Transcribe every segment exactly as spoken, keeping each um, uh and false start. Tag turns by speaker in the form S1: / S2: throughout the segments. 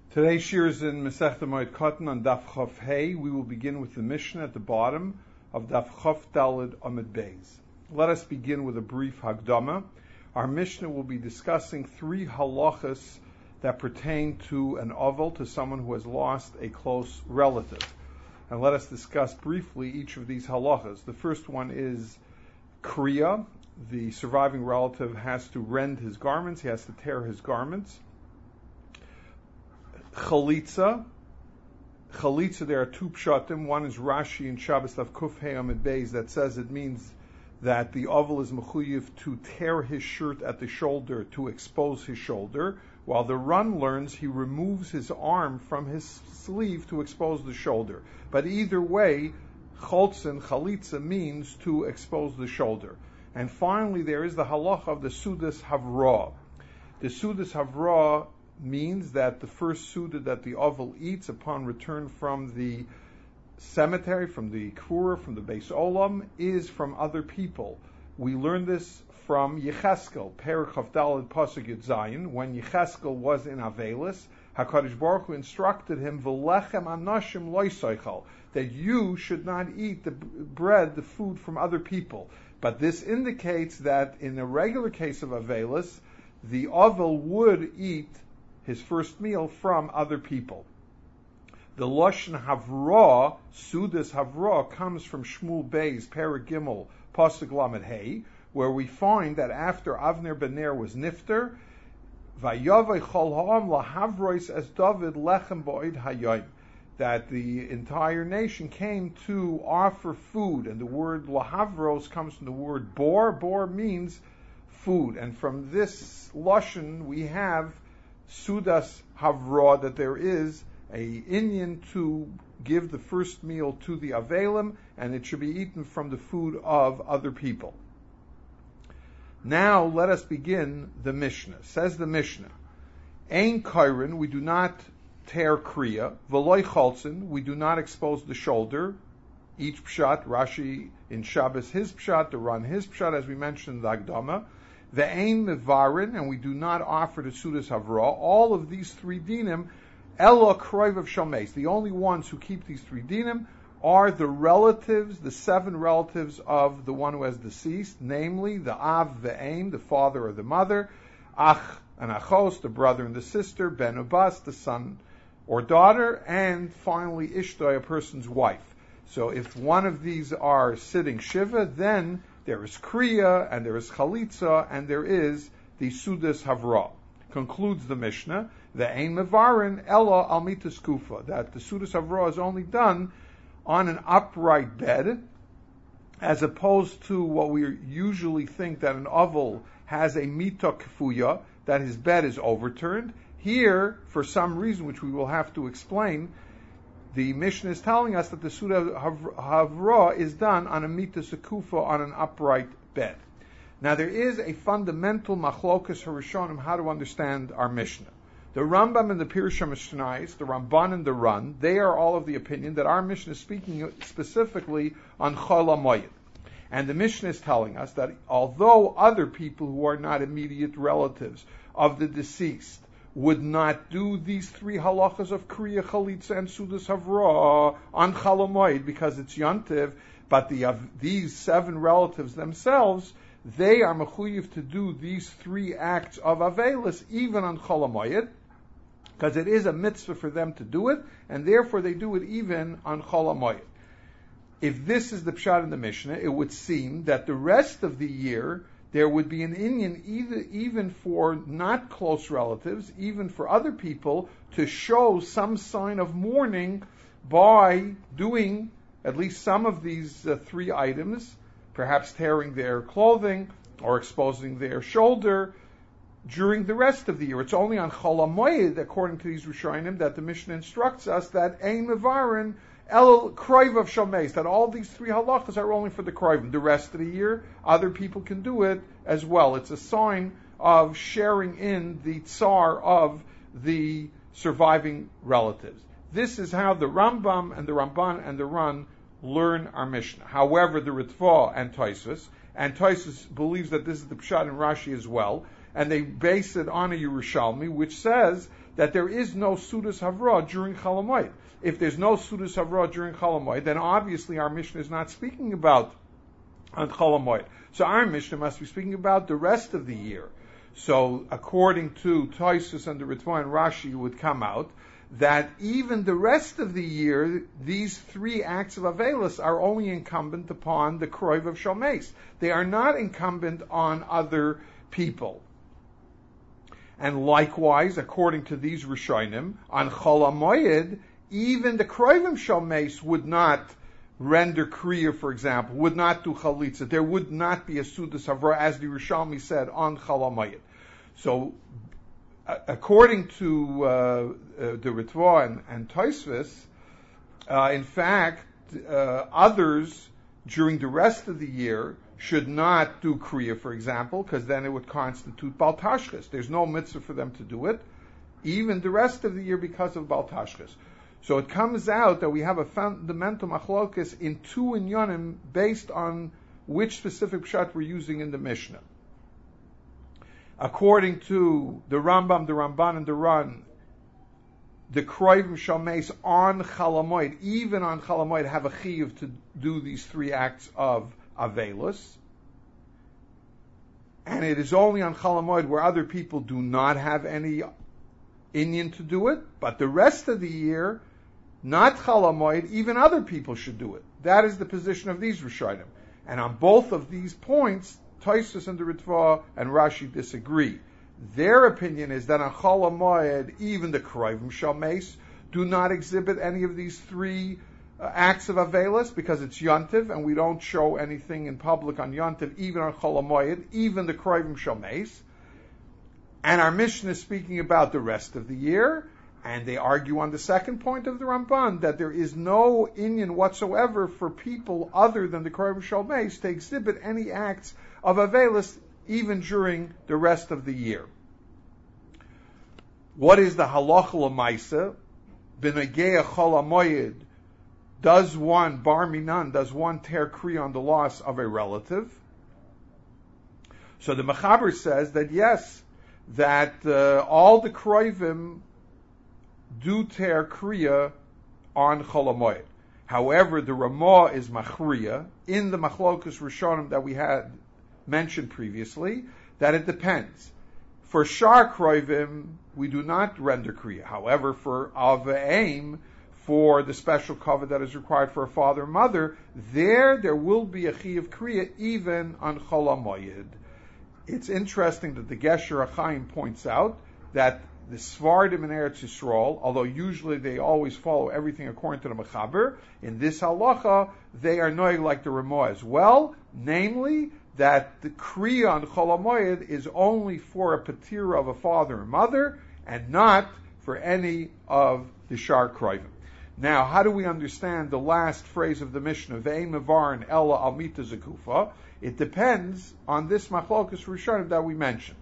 S1: Today's shir is in Masechta Moed Katan on Daf Chof Hey. We will begin with the Mishnah at the bottom of Daf Chof Daled Amud Beis. Let us begin with a brief Hagdama. Our Mishnah will be discussing three halachas that pertain to an oval, to someone who has lost a close relative. And let us discuss briefly each of these halachas. The first one is kriya. The surviving relative has to rend his garments. He has to tear his garments. Chalitza. Chalitza, there are two pshatim. One is Rashi in Shabbos Daf Kuf Hey Amud Beis that says it means that the oval is mechuyev to tear his shirt at the shoulder to expose his shoulder, while the Ran learns he removes his arm from his sleeve to expose the shoulder. But either way, cholzin, chalitza, means to expose the shoulder. And finally, there is the halacha of the Sudas Havra. The Sudas Havra means that the first Suda that the oval eats upon return from the cemetery, from the Kvura, from the Beis Olam, is from other people. We learn this from Yecheskel, Perek Chav Daled Pasuk Yud Zayin. When Yecheskel was in Avelis, HaKadosh Baruch Hu instructed him, V'lechem anashim lo yisaychal, that you should not eat the bread, the food from other people. But this indicates that in a regular case of Avelis, the oval would eat his first meal from other people. The Lashon Havra, Sudas Havra, comes from Shmuel Beis, Perek Gimel, Pasuk Lamed Hey, where we find that after Avner ben Ner was nifter, Vayavei Chol Ha'am LaHavrois as David Lechem Ba'od Hayom, that the entire nation came to offer food, and the word Lahavros comes from the word bor. Bor means food, and from this Lashon we have Sudas Havra, that there is a inyan to give the first meal to the Avelim, and it should be eaten from the food of other people. Now let us begin the Mishnah. Says the Mishnah, Ein Kairin, we do not tear kriya, V'loi Cholzin, we do not expose the shoulder. Each pshat, Rashi in Shabbos his pshat, the Ran his pshat, as we mentioned in the Agdama. Ve'ein mevarin, and we do not offer the Sudas Havra. All of these three dinim, Ela Kroiv of Shomeis, the only ones who keep these three dinim are the relatives, the seven relatives of the one who has deceased, namely the Av ve'ein, the father or the mother, Ach and Achos, the brother and the sister, Ben Ubas, the son or daughter, and finally Ishtoi, a person's wife. So if one of these are sitting Shiva, then there is Kriya, and there is Chalitza, and there is the Sudas Havra. Concludes the Mishnah, the Ein Mevarin Ella Al Mitas Kufa, that the Sudas Havra is only done on an upright bed, as opposed to what we usually think that an oval has a Mita Kfuya, that his bed is overturned. Here, for some reason which we will have to explain, the Mishnah is telling us that the Suda Havra is done on a Mita Sekufa, on an upright bed. Now there is a fundamental machlokas harishonim how to understand our Mishnah. The Rambam and the Pirush HaMishnayos, the Ramban and the Ran, they are all of the opinion that our Mishnah is speaking specifically on Chol HaMoed. And the Mishnah is telling us that although other people who are not immediate relatives of the deceased would not do these three halachas of Kriya, Chalitza, and Sudas Havra on Chol HaMoed because it's Yontiv, but the, uh, these seven relatives themselves, they are mechuyev to do these three acts of Avelis even on Chol HaMoed, because it is a mitzvah for them to do it, and therefore they do it even on Chol HaMoed. If this is the pshat in the Mishnah, it would seem that the rest of the year there would be an inyan either, even for not close relatives, even for other people, to show some sign of mourning by doing at least some of these uh, three items, perhaps tearing their clothing or exposing their shoulder during the rest of the year. It's only on Chol HaMoed, according to these Rishonim, that the Mishnah instructs us that Ein Mevarin El Kroiv of Shomeis, that all these three halachas are only for the Kroivim. The rest of the year, other people can do it as well. It's a sign of sharing in the tsar of the surviving relatives. This is how the Rambam and the Ramban and the Ran learn our Mishnah. However, the Ritva and Tosfos, and Tosfos believes that this is the Pshat in Rashi as well, and they base it on a Yerushalmi, which says that there is no Sudas Havra during Chol Hamoed. If there's no Sudas Havra during Chol Hamoed, then obviously our Mishnah is not speaking about on Chol Hamoed. So our Mishnah must be speaking about the rest of the year. So according to Tosfos and the Ritva and Rashi, it would come out that even the rest of the year, these three acts of Avelis are only incumbent upon the Kroiv of Shalmeis. They are not incumbent on other people. And likewise, according to these Rishonim, on Chol HaMoed, even the Kroivim Shalmeis would not render Kriya, for example, would not do Chalitza. There would not be a Sudas Havra, as the Rishalmi said, on Chol HaMoed. So, according to uh, uh, the Ritva and, and Tosfos, uh, in fact, uh, others during the rest of the year should not do Kriya, for example, because then it would constitute Bal Tashchis. There's no mitzvah for them to do it, even the rest of the year, because of Bal Tashchis. So it comes out that we have a fundamental machlokas in two inyanim based on which specific pshat we're using in the Mishnah. According to the Rambam, the Ramban, and the Ran, the Kroivim Shalmeis on Chol HaMoed, even on Chol HaMoed, have a chiyuv to do these three acts of Avelos. And it is only on Chol HaMoed where other people do not have any inyan to do it, but the rest of the year, not Chol HaMoed, even other people should do it. That is the position of these Rishonim. And on both of these points, Tosfos and the Ritva and Rashi disagree. Their opinion is that on Chol HaMoed, even the Kroivim Shalmeis do not exhibit any of these three uh, acts of Avelis because it's Yontiv, and we don't show anything in public on Yontiv, even on Chol HaMoed, even the Kroivim Shalmeis. And our Mishnah is speaking about the rest of the year, and they argue on the second point of the Ramban that there is no inyan whatsoever for people other than the Kroivim Shalmeis to exhibit any acts of Avelis even during the rest of the year. What is the halacha l'maisa? B'negei Chol HaMoed, does one, bar minan, does one tear kriya on the loss of a relative? So the Mechaber says that yes, that uh, all the Kroivim do tear kriya on Chol HaMoed. However, the Ramah is machriya in the machlokus Rishonim that we had mentioned previously, that it depends. For Shar Kroivim, we do not render kriya. However, for Av'aim, for the special cover that is required for a father and mother, there there will be a chi of kriya even on Chol HaMoed. It's interesting that the Gesher HaChaim points out that the Svardim in Eretz Yisrael, although usually they always follow everything according to the Mechaber, in this halacha, they are noig like the Ramah as well, namely, that the Kriya on Chol HaMoed is only for a patira of a father and mother, and not for any of the Shar Kroivim. Now, how do we understand the last phrase of the Mishnah, Ve'im Avarin Ella Almita Zekufa? It depends on this Machlokas Rishonim that we mentioned.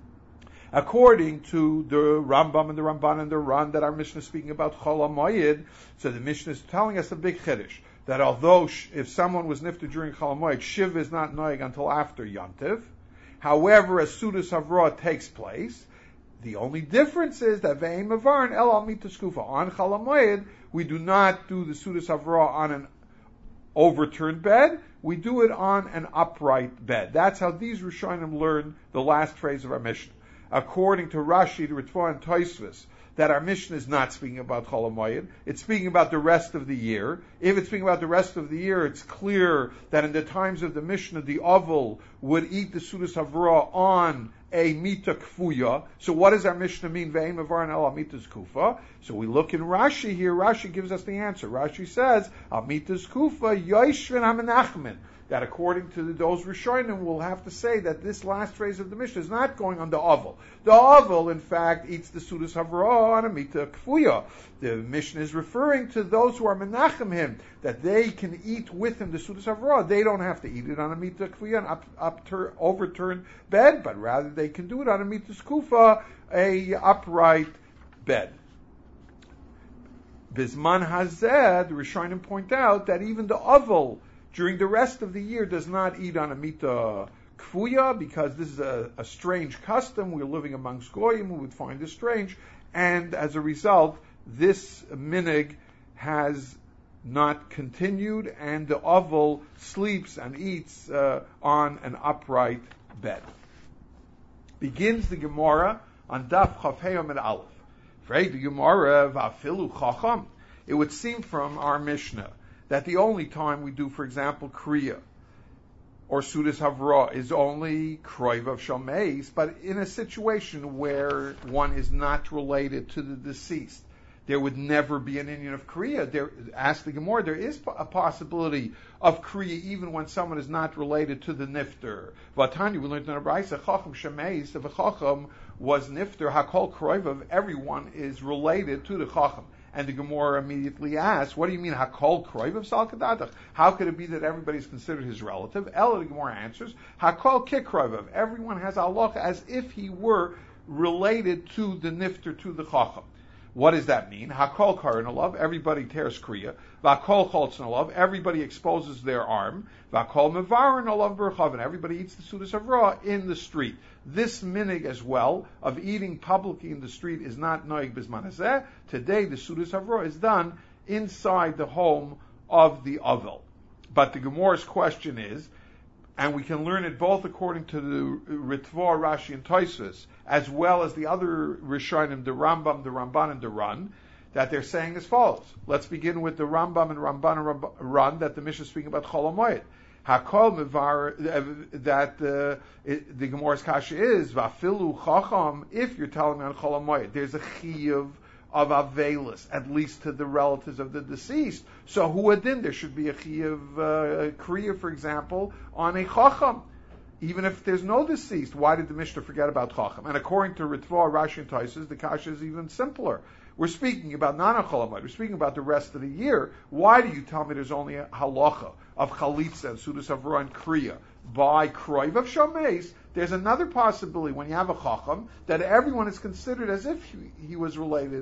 S1: According to the Rambam and the Ramban and the Ran that our Mishnah is speaking about Chol HaMoed, so the Mishnah is telling us a big chiddush, that although sh- if someone was nifter during Chol HaMoed, Shiv is not noig until after Yontiv. However, as Sudas Havra takes place, the only difference is that Ve'im Avarin El Al Mita Skufa. On Chol HaMoed, we do not do the Sudas Havra on an overturned bed, we do it on an upright bed. That's how these Rishonim learn the last phrase of our Mishnah. According to Rashi, the Ritva, and Tosfos, that our Mishnah is not speaking about Chol HaMoed, it's speaking about the rest of the year. If it's speaking about the rest of the year, it's clear that in the times of the Mishnah, the Oval would eat the Sudas Havra on a Mita Kfuya. So what does our Mishnah mean? Ve'im Avarin El Amitas Kufa. So we look in Rashi here. Rashi gives us the answer. Rashi says, Amitas Kufa Yoishvin HaMenachmin. That according to those Rishonim, we'll have to say that this last phrase of the Mishnah is not going on the Oval. The Oval, in fact, eats the Sudas Havra on a Mita Kfuya. The Mishnah is referring to those who are Menachem him, that they can eat with him the Sudas Havra. They don't have to eat it on a Mita Kfuya, an up, upturn, overturned bed, but rather they can do it on a Mita Skufa, a upright bed. Bisman Hazeh, the Rishonim point out that even the Oval during the rest of the year does not eat on a Mita kfuya, because this is a, a strange custom. We're living amongst goyim, we would find this strange, and as a result, this minig has not continued, and the oval sleeps and eats uh, on an upright bed. Begins the Gemara on Daf Chaf Hey Amud Aleph. Frag the Gemara v'afilu chacham. It would seem from our Mishnah that the only time we do, for example, kriya or sudas havra is only kroiv of shalmeis, but in a situation where one is not related to the deceased. There would never be an inyan of kriya. There, ask the Gemara, there is a possibility of kriya even when someone is not related to the nifter. Vatanya, we learned in our brayso, chacham shemeis, if a chacham was nifter, hakol kroivav, everyone is related to the chacham. And the Gemara immediately asks, what do you mean, hakol kroivav salkadadach? How could it be that everybody is considered his relative? Ella, the Gemara answers, hakol kikroivav. Everyone has halacha as if he were related to the nifter, to the chacham. What does that mean? Hakol karin alav, everybody tears kriya. Vakol choltzin alav, everybody exposes their arm. Vakol mevarin alav berchavin, everybody eats the sudas havra in the street. This minig as well of eating publicly in the street is not noig bisman hazeh. Today the sudas havra is done inside the home of the avel. But the Gemara's question is, and we can learn it both according to the Ritva, Rashi, and Tosfos, as well as the other Rishonim, the Rambam, the Ramban, and the Ran, that they're saying as follows. Let's begin with the Rambam and Ramban and Ran, that the Mishnah is speaking about Chol HaMoed. Hakol mevar, that uh, it, the Gemara's kasha is, Vafilu Chacham, if you're telling me on Chol HaMoed, there's a chiyuv of Avelis, at least to the relatives of the deceased. So who adin, there should be a chiyuv uh, kriya, for example, on a chacham. Even if there's no deceased, why did the Mishnah forget about chacham? And according to Ritva, Rashi, and Tosfos, the kasha is even simpler. We're speaking about Nana Cholamid. We're speaking about the rest of the year. Why do you tell me there's only a halacha of chalitza and sudas havra and kriya by kroiv of shameis? There's another possibility when you have a chacham that everyone is considered as if he, he was related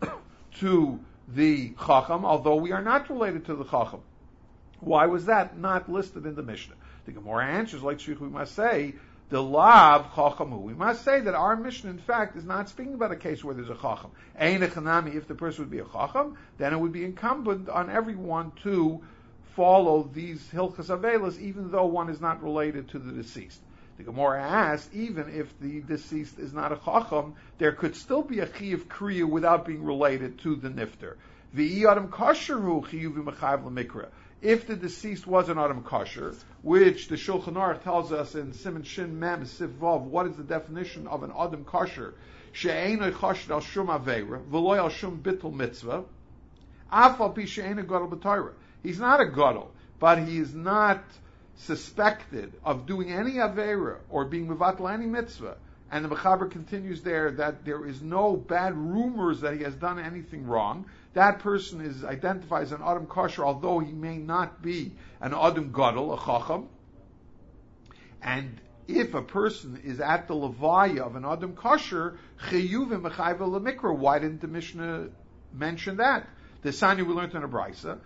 S1: to the chacham, although we are not related to the chacham. Why was that not listed in the Mishnah? The Gemara answers, like Shich, we must say, the lav chachamu. We must say that our Mishnah, in fact, is not speaking about a case where there's a chacham. Ein echanami, if the person would be a chacham, then it would be incumbent on everyone to follow these hilchas avelas, even though one is not related to the deceased. The Gemara asks, even if the deceased is not a chacham, there could still be a chiyuv kriya without being related to the nifter. V'i adam kosher hu chiyuv v'mechayev l'mikra. If the deceased was an adam kosher, which the Shulchan Aruch tells us in Siman Shin Mem Sif Vav, what is the definition of an adam kosher? She'eino choshed al shum aveira, v'loy al shum bittul mitzvah, af al pi she'eino gadol b'torah. He's not a gadol, but he is not suspected of doing any avera or being mevatel any mitzvah, and the Mechaber continues there that there is no bad rumors that he has done anything wrong, that person is identified as an Adam Kosher, although he may not be an Adam Gadol, a Chacham. And if a person is at the Levaya of an Adam Kosher, Chiyuvim Mechayva Lemikra, why didn't the Mishnah mention that? The Sanya we learned in a brayso.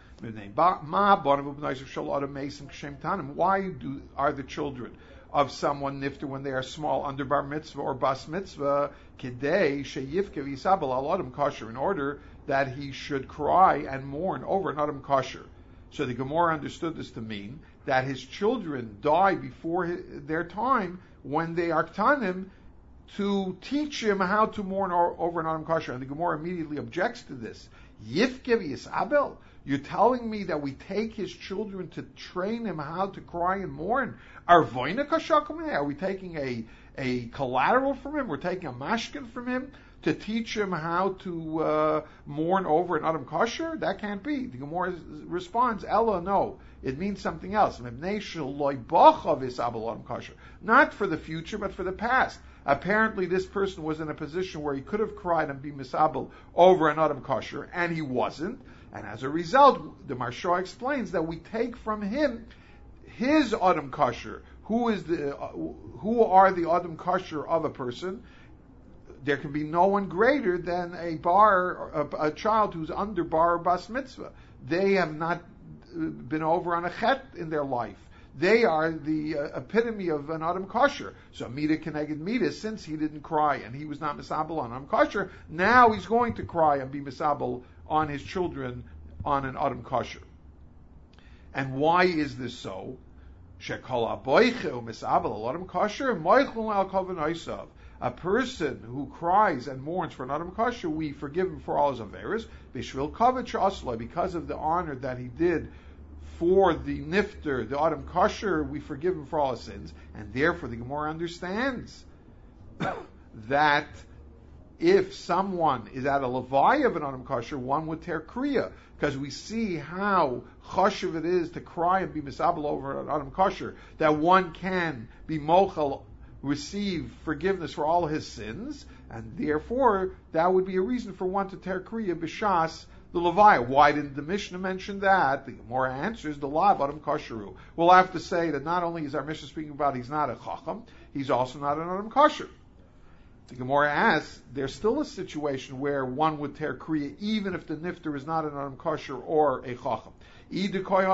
S1: Why do are the children of someone nifter when they are small under bar mitzvah or bas mitzvah kidei sheyivke v'yisabel al adam kosher, in order that he should cry and mourn over an adam kosher? So the Gemara understood this to mean that his children die before his, their time when they are ktanim, to teach him how to mourn over an adam kosher. And the Gemara immediately objects to this. Yifke v'yisabel. You're telling me that we take his children to train him how to cry and mourn? Are we taking a, a collateral from him? We're taking a mashkin from him to teach him how to uh, mourn over an Adam Kosher? That can't be. The Gemara responds, Ella, no. It means something else. Not for the future, but for the past. Apparently this person was in a position where he could have cried and be misabel over an Adam Kosher, and he wasn't. And as a result, the Maharsha explains that we take from him his Adam Kosher. Who is the uh, who are the Adam Kosher of a person? There can be no one greater than a bar, a, a child who's under bar or bas mitzvah. They have not been over on a chet in their life. they are the uh, epitome of an Adam Kosher. So Mida Keneged Mida, since he didn't cry and he was not Misabel on Adam Kosher, now he's going to cry and be Misabel on his children on an Adam Kosher. And why is this so? Shekol Aboiche Misabel Adam Kosher Moichlun Al Kovanaisav. A person who cries and mourns for an Adam Kosher, we forgive him for all his averas, Bishvil Kavach Asla, because of the honor that he did for the Nifter, the Adam Kosher, we forgive him for all his sins, and therefore the Gemara understands that if someone is at a Levaya of an Adam Kosher, one would tear Kriya, because we see how choshev it is to cry and be misabel over an Adam Kosher, that one can be mochel, receive forgiveness for all his sins, and therefore that would be a reason for one to tear Kriya b'shas the Levaya. Why didn't the Mishnah mention that? The Gemara answers the Lav Adam Kosheru. We'll have to say that not only is our Mishnah speaking about he's not a Chacham, he's also not an Adam Kosher. The Gemara asks, there's still a situation where one would tear Kriya even if the Nifter is not an Adam Kosher or a Chacham. If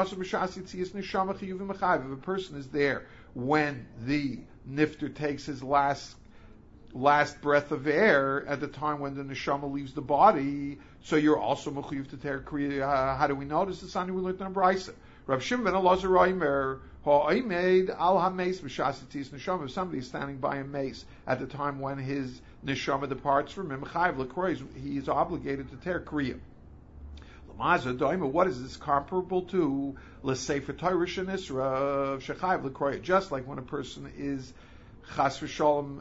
S1: a person is there when the Nifter takes his last last breath of air at the time when the neshama leaves the body, so you're also mechuyev to tear kriya. Uh, how do we know? This is something we learned in Brisa. Rav Shimon ben Elazar Reimer ha'oimed al hameis b'shasitis neshama. If somebody is standing by a mace at the time when his neshama departs from him, chayiv l'kroy, he is obligated to tear kriya. Lamaza doima. What is this comparable to? L'sefer Torah shenisra shechayiv l'kroy. Just like when a person is chas v'shalom,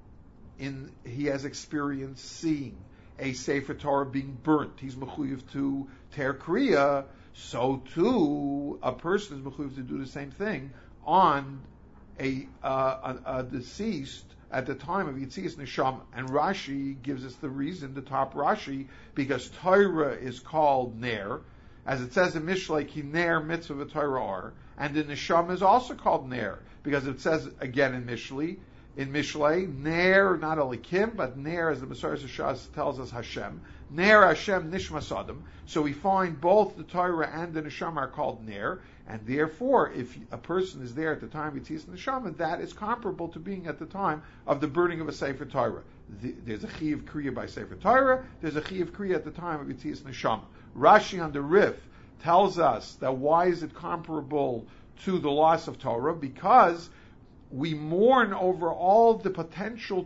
S1: in he has experienced seeing a Sefer Torah being burnt, he's mechuyev to tear kriya. So too, a person is mechuyev to do the same thing on a, uh, a, a deceased at the time of Yitzias Neshama. And Rashi gives us the reason, the top Rashi, because Torah is called Ner, as it says in Mishlei, Ki Ner Mitzvah Torah are, and the Neshama is also called Ner, because it says again in Mishlei, in Mishlei, Ner, not only Kim, but Ner, as the Messiah Shas tells us, Hashem. Ner Hashem Nishmas Adam. So we find both the Torah and the Neshama are called Ner, and therefore, if a person is there at the time of Yitzias Neshama, that is comparable to being at the time of the burning of a Sefer Torah. The, there's a Chiyuv Kriya by Sefer Torah, there's a Chiyuv Kriya at the time of Yitzias Neshama. Rashi on the Rif tells us that why is it comparable to the loss of Torah? Because we mourn over all the potential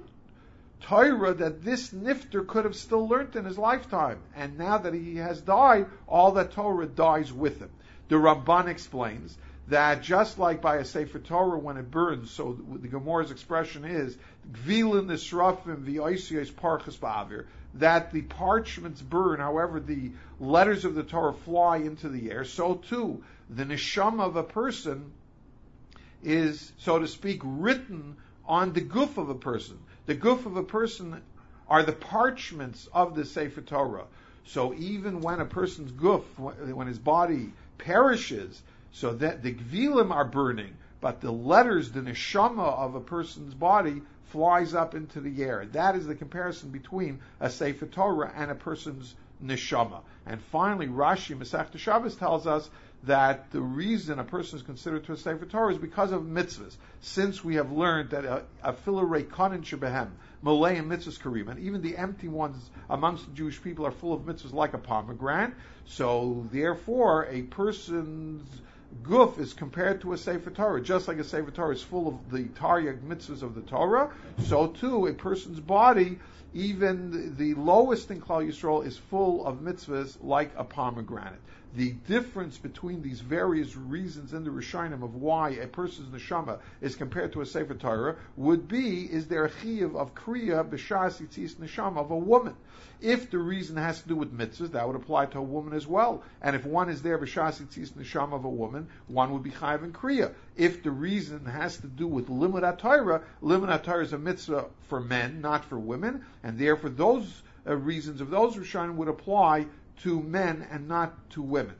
S1: Torah that this Nifter could have still learnt in his lifetime. And now that he has died, all that Torah dies with him. The Ramban explains that just like by a Sefer Torah when it burns, so the Gemara's expression is, Gvilin Nisrafim v'oisiyos parchas ba'avir, that the parchments burn, however the letters of the Torah fly into the air, so too the neshama of a person is, so to speak, written on the guf of a person. The guf of a person are the parchments of the Sefer Torah. So even when a person's guf, when his body perishes, so that the gvilim are burning, but the letters, the neshama of a person's body flies up into the air. That is the comparison between a Sefer Torah and a person's neshama. And finally, Rashi Masechta Shabbos tells us that the reason a person is considered to a Sefer Torah is because of mitzvahs. Since we have learned that a filu reikanin shebehem, malay and mitzvahs karim, and even the empty ones amongst the Jewish people are full of mitzvahs like a pomegranate. So therefore, a person's guf is compared to a Sefer Torah. Just like a Sefer Torah is full of the Taryag mitzvahs of the Torah, so too a person's body, even the lowest in Klal Yisrael, is full of mitzvahs like a pomegranate. The difference between these various reasons in the Rishonim of why a person's neshama is compared to a Sefer Torah would be, is there a chiyuv of kriya b'shas yitzis neshama of a woman? If the reason has to do with mitzvahs, that would apply to a woman as well. And if one is there b'shas yitzis neshama of a woman, one would be chayav in kriya. If the reason has to do with limud HaTorah, limud HaTorah is a mitzvah for men, not for women, and therefore those uh, reasons of those Rishonim would apply to men and not to women.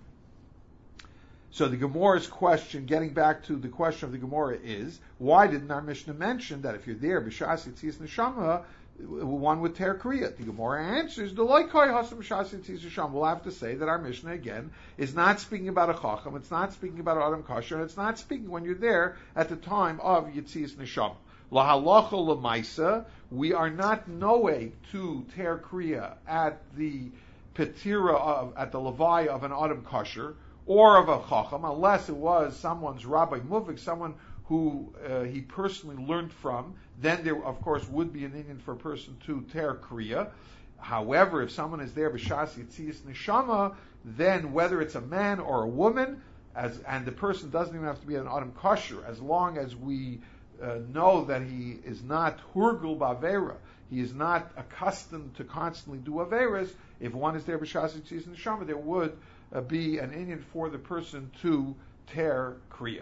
S1: So the Gemara's question, getting back to the question of the Gemara, is why didn't our Mishnah mention that if you're there b'shas yitzias neshama one would tear kriya. The Gemara answers, the loikoi hasam shasi tzisham. We'll have to say that our Mishnah, again, is not speaking about a chacham, it's not speaking about adam kasher, and it's not speaking when you're there at the time of Yitzias Neshama. La halacha lemaisa, we are not noe to tear kriya at the petira of, at the levaya of an adam kasher, or of a chacham, unless it was someone's rabbi muvik, someone who uh, he personally learned from, then there, of course, would be an Indian for a person to tear kriya. However, if someone is there b'shas yitzias neshama, then whether it's a man or a woman, as and the person doesn't even have to be an adam kosher, as long as we uh, know that he is not hurgul b'avera, he is not accustomed to constantly do averas. If one is there b'shas yitzias neshama, there would uh, be an Indian for the person to tear kriya.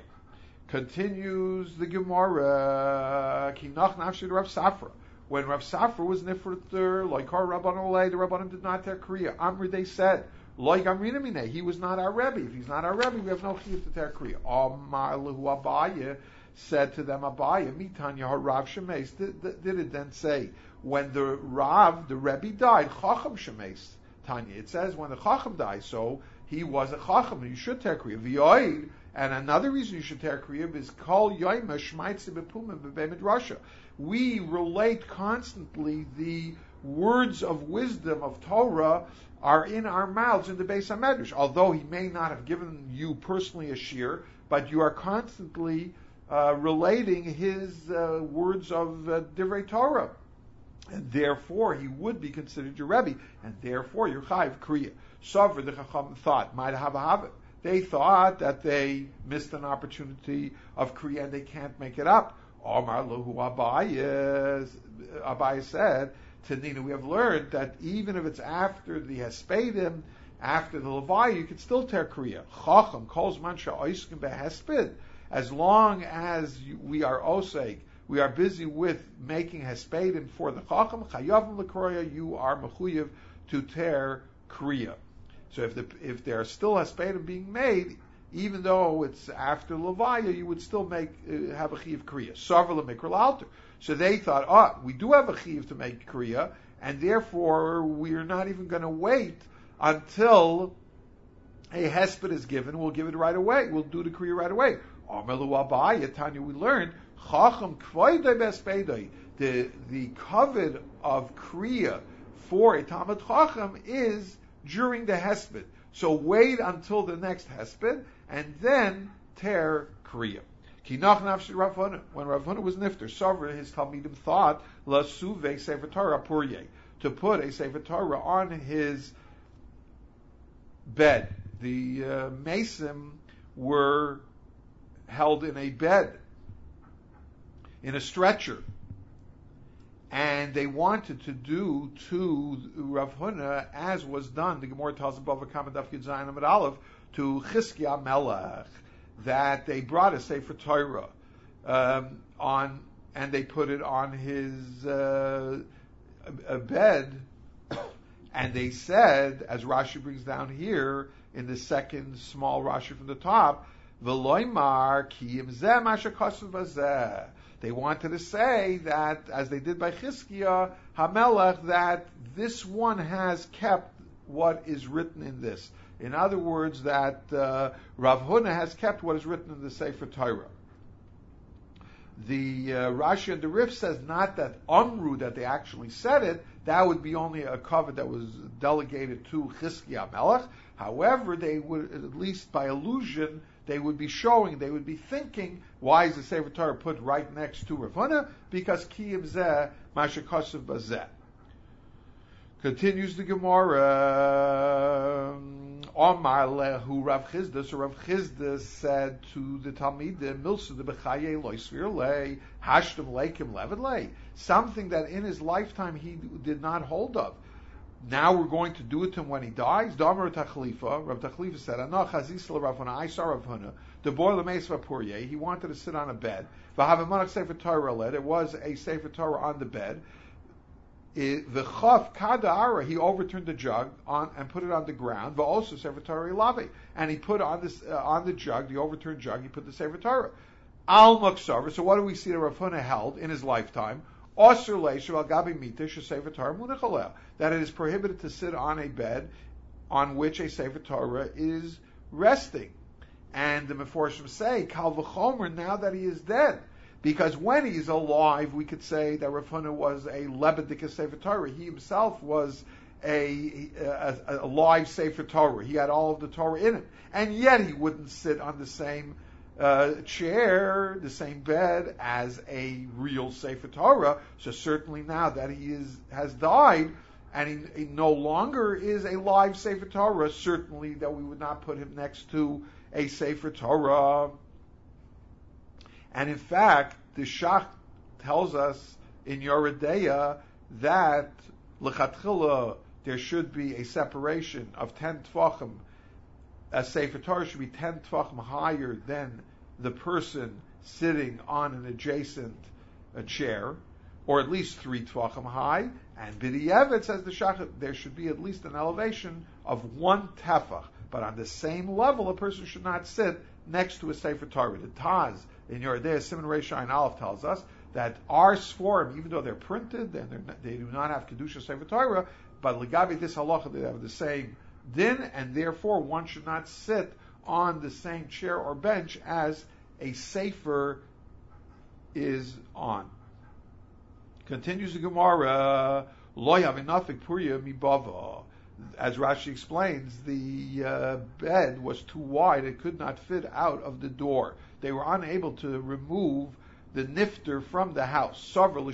S1: Continues the Gemara, Kinach Nafshid Rav Safra. When Rav Safra was nifriter, like our Rabban Olay, the Rabbanim did not tear kriya. Amri, they said, like Amrina Mineh, he was not our Rebbe. If he's not our Rebbe, we have no chiyuv to tear kriya. Amar Lehu Abaya said to them, Abaya, Mitanya Harav Shemes. Did, did it then say, when the Rav, the Rebbe died, Chacham Shemes, Tanya. It says when the Chacham died, so he was a Chacham, you should tear kriya. V'yoid, and another reason you should tear kriya is Kol Yoima Shmaitzi Bepumim B'Bei Midrasha. We relate constantly the words of wisdom of Torah are in our mouths in the Beis HaMedrash. Although he may not have given you personally a shir, but you are constantly uh, relating his uh, words of uh, Divrei Torah. And therefore, he would be considered your Rebbe, and therefore, your Chayiv Kriya. Sover, the Chacham thought, might have a habit. They thought that they missed an opportunity of Kriya and they can't make it up. Omar Lahu Abayah, Abayah said to Nina, we have learned that even if it's after the Hespedim, after the Levaya, you can still tear Kriya. Chacham, Kol Zman Sha'oiskim Behesped, as long as you, we are Oseg, we are busy with making Hespedim for the Chacham, Chayavim L'Kroya, you are Mechuyev to tear Kriya. So if the, if there are still Hespedim being made, even though it's after Levaya, you would still make uh, have a Chiv Kriya. Sarva L'Mikra Alter. So they thought, oh, we do have a Chiv to make Kriya, and therefore we're not even going to wait until a Hesped is given. We'll give it right away. We'll do the Kriya right away. Amelu Abaya, Tanya, we learned, Chacham Kvoidei Bespedei, the the covet of Kriya for a Talmud Chacham is during the Hesped. So wait until the next Hesped, and then tear Kriya. Kinach nafshi Rav Huna. When Rav Huna was nifter, Savra, his Talmidim thought, La suve Sefer Torah purye, to put a Sefer Torah on his bed. The uh, Mesim were held in a bed, in a stretcher. And they wanted to do to Rav Huna as was done. The Gemara tells about Bava Daf Yud Zayin Amud Aleph to Chizkiah Melech that they brought a Sefer Torah um, on, and they put it on his uh, a, a bed, and they said, as Rashi brings down here in the second small Rashi from the top, V'loimar ki im zeh ma shekasuv bazeh. They wanted to say that, as they did by Chizkiah HaMelech, that this one has kept what is written in this. In other words, that uh, Rav Huna has kept what is written in the Sefer Torah. The uh, Rashi and the Rif says not that Amru, that they actually said it, that would be only a cover that was delegated to Chizkiah HaMelech. However, they would, at least by allusion, they would be showing, they would be thinking, why is the Sefer Torah put right next to Rav Huna? Because Kiyim Zeh, Mashakasav Bazeh. Continues the Gemara, Omar lehu Rav Chizda, so Rav Chizda said to the Talmidim, Milsa de Bechaye Loisvir Le, Hashtem Leikim Levid Le, something that in his lifetime he did not hold of. Now we're going to do it to him when he dies. Damar Tachlifa, Rav Tachlifa said, Anach Hazisla Rav Huna, I saw Rav Huna, the boy Lemesva Purye, he wanted to sit on a bed. Vahavimanach Sefer Torah led, it was a Sefer Torah on the bed. The Chav Kada'ara, he overturned the jug on and put it on the ground. But also Sefer Torah Ilavi, and he put on this uh, on the jug, the overturned jug, he put the Sefer Torah. Al Maksar. So what do we see that Rav Huna held in his lifetime? that it is prohibited to sit on a bed on which a Sefer Torah is resting. And the Meforshim say, Kal v'chomer, now that he is dead. Because when he's alive, we could say that Rav Huna was a Lebedika Sefer Torah. He himself was a, a, a live Sefer Torah. He had all of the Torah in him. And yet he wouldn't sit on the same uh, chair, the same bed as a real Sefer Torah. So certainly now that he is has died, and he, he no longer is a live Sefer Torah, certainly that we would not put him next to a Sefer Torah. And in fact, the Shach tells us in Yoredeya that l'chatchila there should be a separation of ten tefachim. A Sefer Torah should be ten tefachim higher than the person sitting on an adjacent uh, chair, or at least three tefachim high. And B'di'evet, says the Shach, there should be at least an elevation of one tefach. But on the same level, a person should not sit next to a Sefer Torah. The Taz in Yoredeya Siman Reish Ayin Aleph tells us that our Sforim, even though they're printed and they're not, they do not have Kedusha Sefer Torah, but Ligabi this halacha, they have the same din, and therefore one should not sit on the same chair or bench as a Sefer is on. Continues the Gemara, Lo yavinafik purya mibava. As Rashi explains, the uh, bed was too wide; it could not fit out of the door. They were unable to remove the nifter from the house.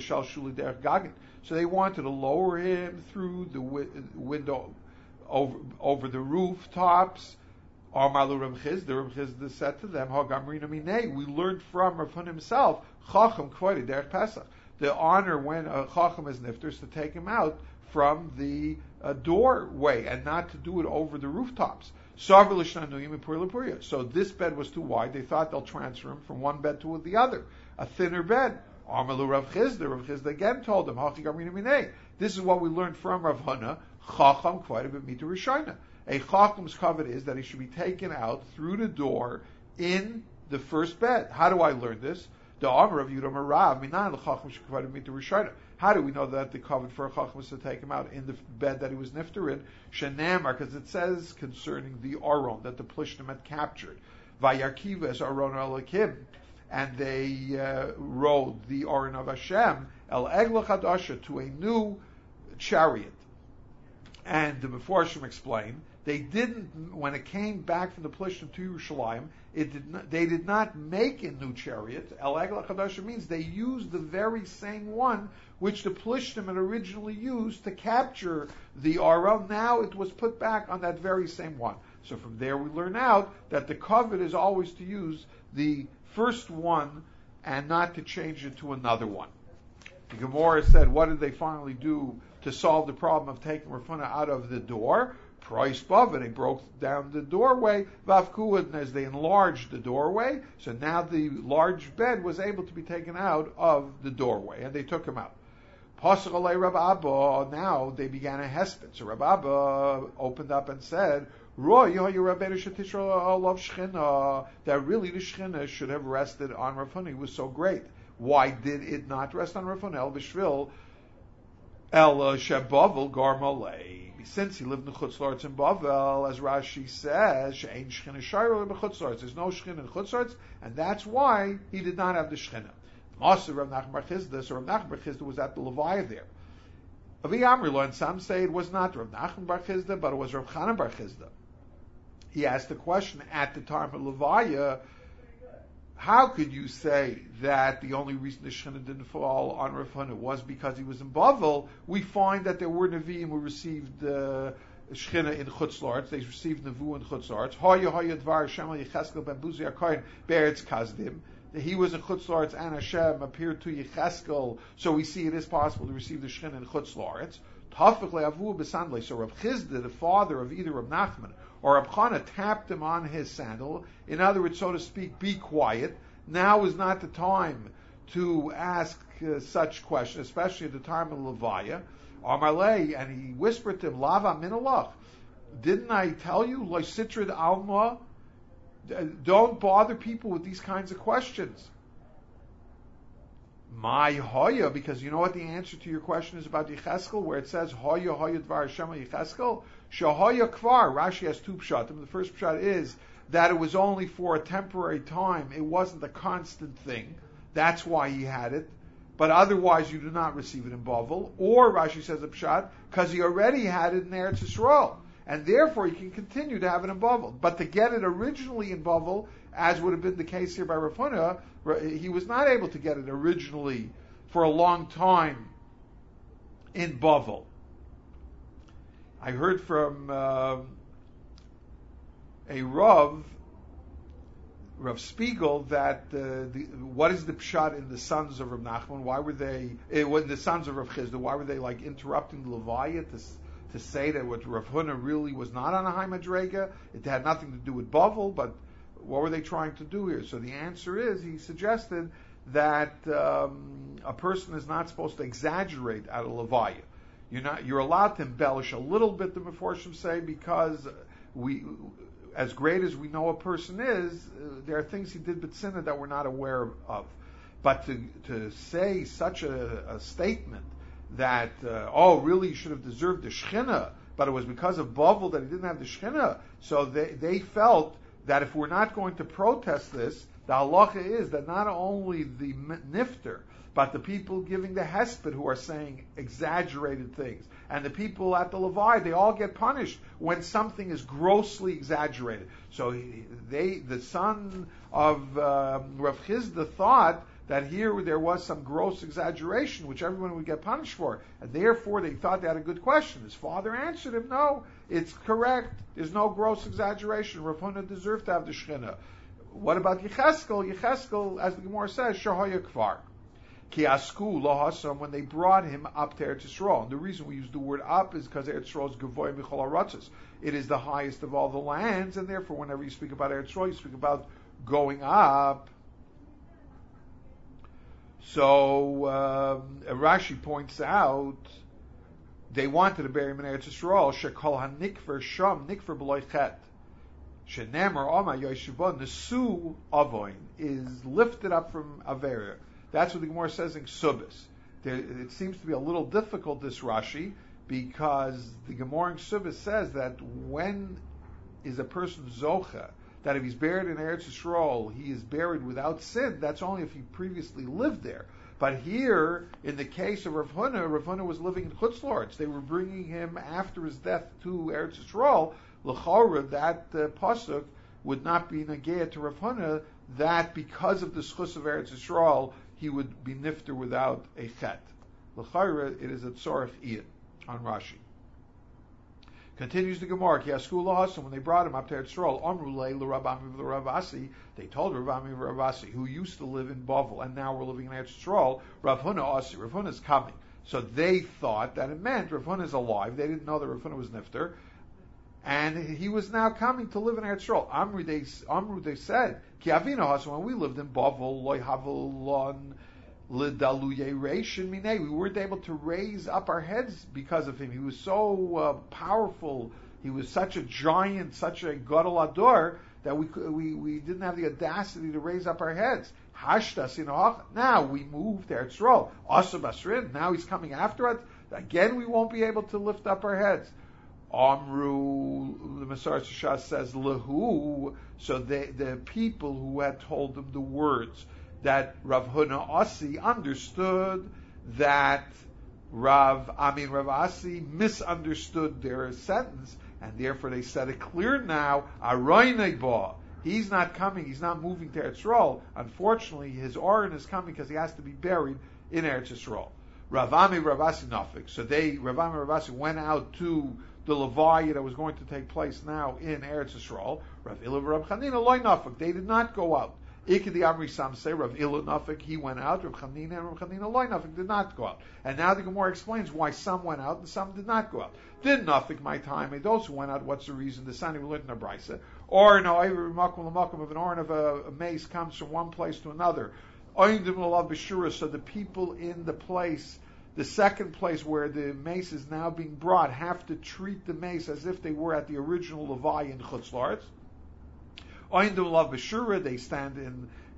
S1: So they wanted to lower him through the wi- window, over, over the rooftops. Amalu Rav Chizda, Rav Chizda said to them, we learned from Rav Huna himself, Chacham Kvodi Derech Pesach. The honor when a Chacham is nifter is to take him out from the uh, doorway and not to do it over the rooftops. So this bed was too wide. They thought they'll transfer him from one bed to the other, a thinner bed. Amalu Rav Chizda, Rav Chizda again told them, this is what we learned from Rav Huna, Chacham Kvodi B'mita Rishayna. A Chacham's covet is that he should be taken out through the door in the first bed. How do I learn this? The Amar of Yudam Rav, Minan l'Chacham shekavad B'mita Rishayna. How do we know that the covet for a Chacham was to take him out in the bed that he was nifter in? Shenamar, because it says concerning the Aron that the Plishtim had captured. Vayarkiva es Aron Elokim, and they uh, rode the Aron of Hashem El Egla Chadasha to a new chariot. And the Meforshim explained they didn't, when it came back from the Plishtim to Yerushalayim, it did not, they did not make a new chariot. El Egla Chadasha means they used the very same one which the Plishtim had originally used to capture the Aron. Now it was put back on that very same one. So from there we learn out that the covet is always to use the first one and not to change it to another one. The Gemara said, what did they finally do to solve the problem of taking Rav Huna out of the door? Price above it, they broke down the doorway, Vavkuad, as they enlarged the doorway, so now the large bed was able to be taken out of the doorway, and they took him out. Pasach alei Rav Abba, now they began a hesped. So Rav Abba opened up and said, Roy, that really the Shechina should have rested on Rav Huna. He was so great. Why did it not rest on Rav Huna? El Bishvil, El Shebavel Garmalei. Since he lived in the Chutz La'aretz in Bavel, as Rashi says, She'ein Shechina Shayro B'Chutz La'aretz. There's no Shechina in Chutz La'aretz, and that's why he did not have the Shechina. Master Rav Nachman Bar Chizda, so Rav Nachman Bar Chizda was at the Levaya there. Avi Amrilo, and some say it was not Rav Nachman Bar Chizda, but it was Rav Chanan Bar Chizda. He asked the question at the time of Levaya, how could you say that the only reason the Shechina didn't fall on Rav Huna was because he was in Bavel? We find that there were Nevi'im who received uh, Shechina in Chutz La'aretz. They received Nevu in Chutz La'aretz. Hoya Hoya Dvar Shem Yecheskel Ben Buzi HaKohen Be'eretz Kazdim. He was in Chutz La'aretz and Hashem appeared to Yecheskel, so we see it is possible to receive the Shechina in Chutz La'aretz. Tafik le'avu b'sandlei. So Rav Chizda, the father of either Rav Nachman or Rav Chana, tapped him on his sandal. In other words, so to speak, be quiet. Now is not the time to ask uh, such questions, especially at the time of Levaya. Amarlei, and he whispered to him, Lava minalach. Didn't I tell you, Lo sitrid alma? Don't bother people with these kinds of questions. My Hoya, because you know what the answer to your question is about Yecheskel, where it says Hoya Hoya Dvar Hashem Yecheskel? Shahoya Kvar. Rashi has two pshatim. The first pshat is that it was only for a temporary time. It wasn't a constant thing. That's why he had it. But otherwise, you do not receive it in Bavel. Or Rashi says a pshat because he already had it in Eretz Yisrael, and therefore he can continue to have it in Bavel. But to get it originally in Bavel, as would have been the case here by Rav Huna, he was not able to get it originally for a long time in Bavel. I heard from uh, a Rav, Rav Spiegel, that uh, the, what is the pshat in the sons of Rav Nachman? Why were they, it was the sons of Rav Chizda, why were they like interrupting the Levaya to to say that what Rav Huna really was not on a high madrega? It had nothing to do with Bavel, but what were they trying to do here? So the answer is, he suggested that um, a person is not supposed to exaggerate out of Levaya. You're not. You're allowed to embellish a little bit, the Meforshim say, because we, as great as we know a person is, uh, there are things he did b'tzina that we're not aware of. But to to say such a, a statement that uh, oh, really, you should have deserved the Shechina, but it was because of Bavel that he didn't have the Shechina. So they they felt that if we're not going to protest this, the halacha is that not only the nifter, but the people giving the hesped who are saying exaggerated things, and the people at the Levi, they all get punished when something is grossly exaggerated. So they, the son of uh, Rav Chizda, thought that here there was some gross exaggeration, which everyone would get punished for, and therefore they thought they had a good question. His father answered him, no, it's correct. There's no gross exaggeration. Rav Huna deserved to have the Shechina. What about Yecheskel? Yecheskel, as the Gemara says, Shahoya Kvar. Ki asku lo hasam, when they brought him up to Eretz Yisrael. And the reason we use the word up is because Eretz Yisrael is Gevoy Michol Haratzos. It is the highest of all the lands, and therefore whenever you speak about Eretz Yisrael, you speak about going up. So um, Rashi points out they wanted to bury him in Eretz Yisrael. Shekol hanikver sham nikver b'loy chet. Shenemer Oma Yeshivon, the Su Avoin is lifted up from Avera. That's what the Gemara says in Ksubis. There, it seems to be a little difficult, this Rashi, because the Gemara in Ksubis says that when is a person Zocha, that if he's buried in Eretz Yisrael, he is buried without sin, that's only if he previously lived there. But here, in the case of Rav Huna, Rav Huna was living in Chutz La'aretz. They were bringing him after his death to Eretz Yisrael. L'chora, that uh, pasuk would not be negayah to Rav Huna, that because of the schus of Eretz Yisrael, he would be nifter without a chet. L'chora, it is a tzorach iyad on Rashi. Continues the Gemara, Ki asku lahasam, when they brought him up to Eretz Yisrael, Amru lei l'Rav Ami v'Rav Asi, they told Rav Ami v'Rav Asi, who used to live in Bavel, and now we're living in Eretz Yisrael, Rav Huna Asi, Rav Huna is coming. So they thought that it meant Rav Huna is alive. They didn't know that Rav Huna was nifter. And he was now coming to live in Eretz Yisrael. Amru, they, Amru, they said, Ki avinu hasu, when we lived in Bavel, loy havelon l'daluye reishin minei, we weren't able to raise up our heads because of him. He was so uh, powerful. He was such a giant, such a gadol ador, that we, we we didn't have the audacity to raise up our heads. Hashta sinoach. Now we moved to Eretz Yisrael. Asa basrin. Now he's coming after us. Again, we won't be able to lift up our heads. Amru, the Masarat Shas says, Lahu, so they, the people who had told them the words, that Rav Huna Asi understood that Rav, I mean Rav Asi misunderstood their sentence, and therefore they said it clear now, Aroinegba, he's not coming, he's not moving to Eretz Yisrael. Unfortunately, his Oren is coming because he has to be buried in Eretz Yisrael. Rav Ami, Rav Asi Nafik. So they, Rav Ami, Rav Asi went out to the Levaya that was going to take place now in Eretz Yisrael. Rav Ila, Rav Chanina, Loy Nafik. They did not go out. Ikedi Amri Sam say, Rav Ila Nafik, he went out. Rav Chanina and Rav Chanina, Loy Nafik did not go out. And now the Gemara explains why some went out and some did not go out. Did Nafik my time? And those who went out, what's the reason? The Sani we learned in the Brisa. Or no, every makom l'makom of an orin of a, a mace comes from one place to another. Oindim l'lav b'shura. So the people in the place, the second place where the mace is now being brought, have to treat the mace as if they were at the original Levi in Chutz La'aretz. Oindim l'lav b'shura. They stand in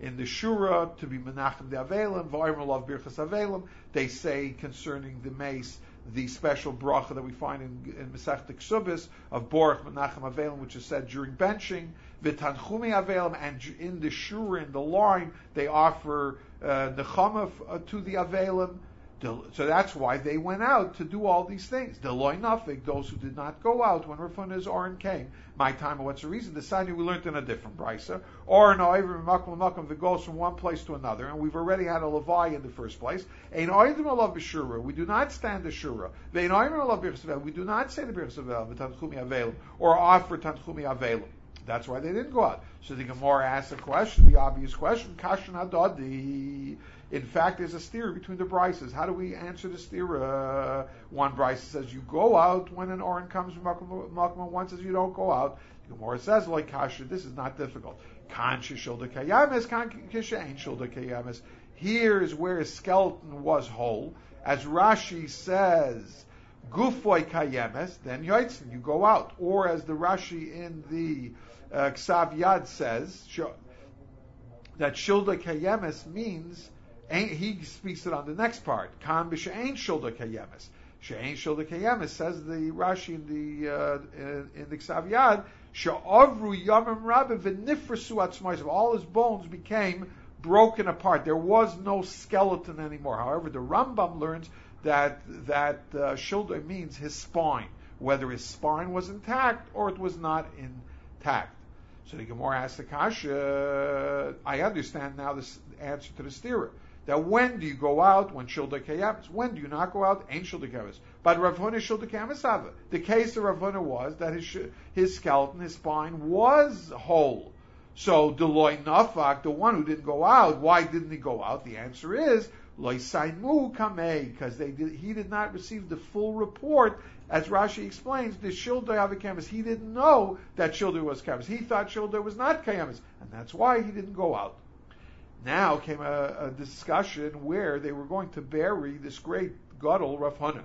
S1: in the Shura to be Menachem the Avelim, V'aymer Lov Birchas Avelim. They say concerning the mace, the special bracha that we find in, in Masechta Ksubis of Borach Menachem Avelim, which is said during benching, V'tanchumi Avelim, and in the Shura, in the line, they offer uh, Nechama uh, to the Avelim. So that's why they went out to do all these things. Deloy Nafik, those who did not go out when Rav Huna's Oren came. My time, what's the reason? The Sani we learned in a different brisa. Or no, every makom makom that goes from one place to another, and we've already had a levai in the first place. Ein oidim alav b'shura. We do not stand the shura. Ve'ein oidim alav b'chsavel. We do not say the b'chsavel v'tanchumi avelim or offer tanchumi avelim. That's why they didn't go out. So the Gemara asks a question, the obvious question, Kashan Hadadi. In fact, there's a steer between the brises. How do we answer the steer? Uh, one brise says you go out when an oren comes from Malkum, one says you don't go out. The Gemara says, like Kasha, this is not difficult. Kansha Shilda Kayamis, Kansha ain't Shilda Kayamis. Here is where his skeleton was whole. As Rashi says, Gufoy Kayemes, then Yoitzin, you go out. Or as the Rashi in the uh, Ksav Yad says, that Shilda Kayemes means, he speaks it on the next part. Kan b'she'ein shilda kayemes. She'ein shilda kayemes, says the Rashi in the uh, in, in the Ksav Yad. She'avru yamim rabbe v'nifrasu atzmaisav. All his bones became broken apart. There was no skeleton anymore. However, the Rambam learns that that uh, shilda means his spine, whether his spine was intact or it was not intact. So the Gemara asks the Kasha. I understand now the answer to the stira. That when do you go out? When Shilda Kayamis. When do you not go out? Ain't Shilda Kayamis. But Rav Huna Shilda Kayamis Hava. The case of Rav Huna was that his his skeleton, his spine was whole. So Deloy Nafak, the one who didn't go out, why didn't he go out? The answer is Loy Saimu Kamei, because they did, he did not receive the full report. As Rashi explains, the Shilda Hava Kayamis, he didn't know that Shilda was Kayamis. He thought Shilda was not Kayamis, and that's why he didn't go out. Now came a, a discussion where they were going to bury this great gadol Rav Huna.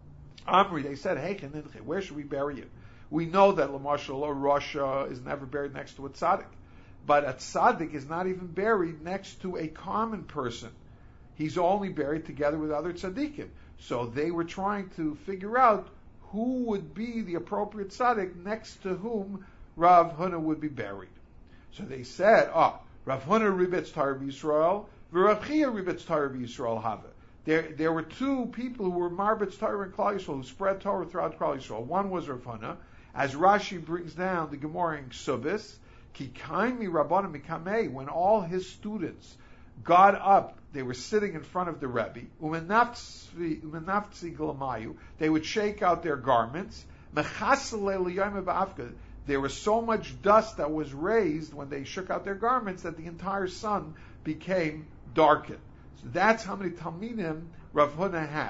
S1: Amri, they said, hey, where should we bury him? We know that Lamashal or Rasha is never buried next to a tzaddik, but a tzaddik is not even buried next to a common person. He's only buried together with other tzaddikim. So they were trying to figure out who would be the appropriate tzaddik next to whom Rav Huna would be buried. So they said, oh, Rav Huna ribetz Torah Yisrael, v'Rav Chia ribetz Torah Yisrael hava. There, there were two people who were marbetz Torah and Klal Yisrael, who spread Torah throughout Klal Yisrael. One was Rav Huna, as Rashi brings down the Gemara in Ksubis, ki kaimi rabbanim mikamei, when all his students got up, they were sitting in front of the Rebbe, umenafzi glamayu, they would shake out their garments, mechasele liyayim ba'afka. There was so much dust that was raised when they shook out their garments that the entire sun became darkened. So that's how many Talmidim Rav Huna had.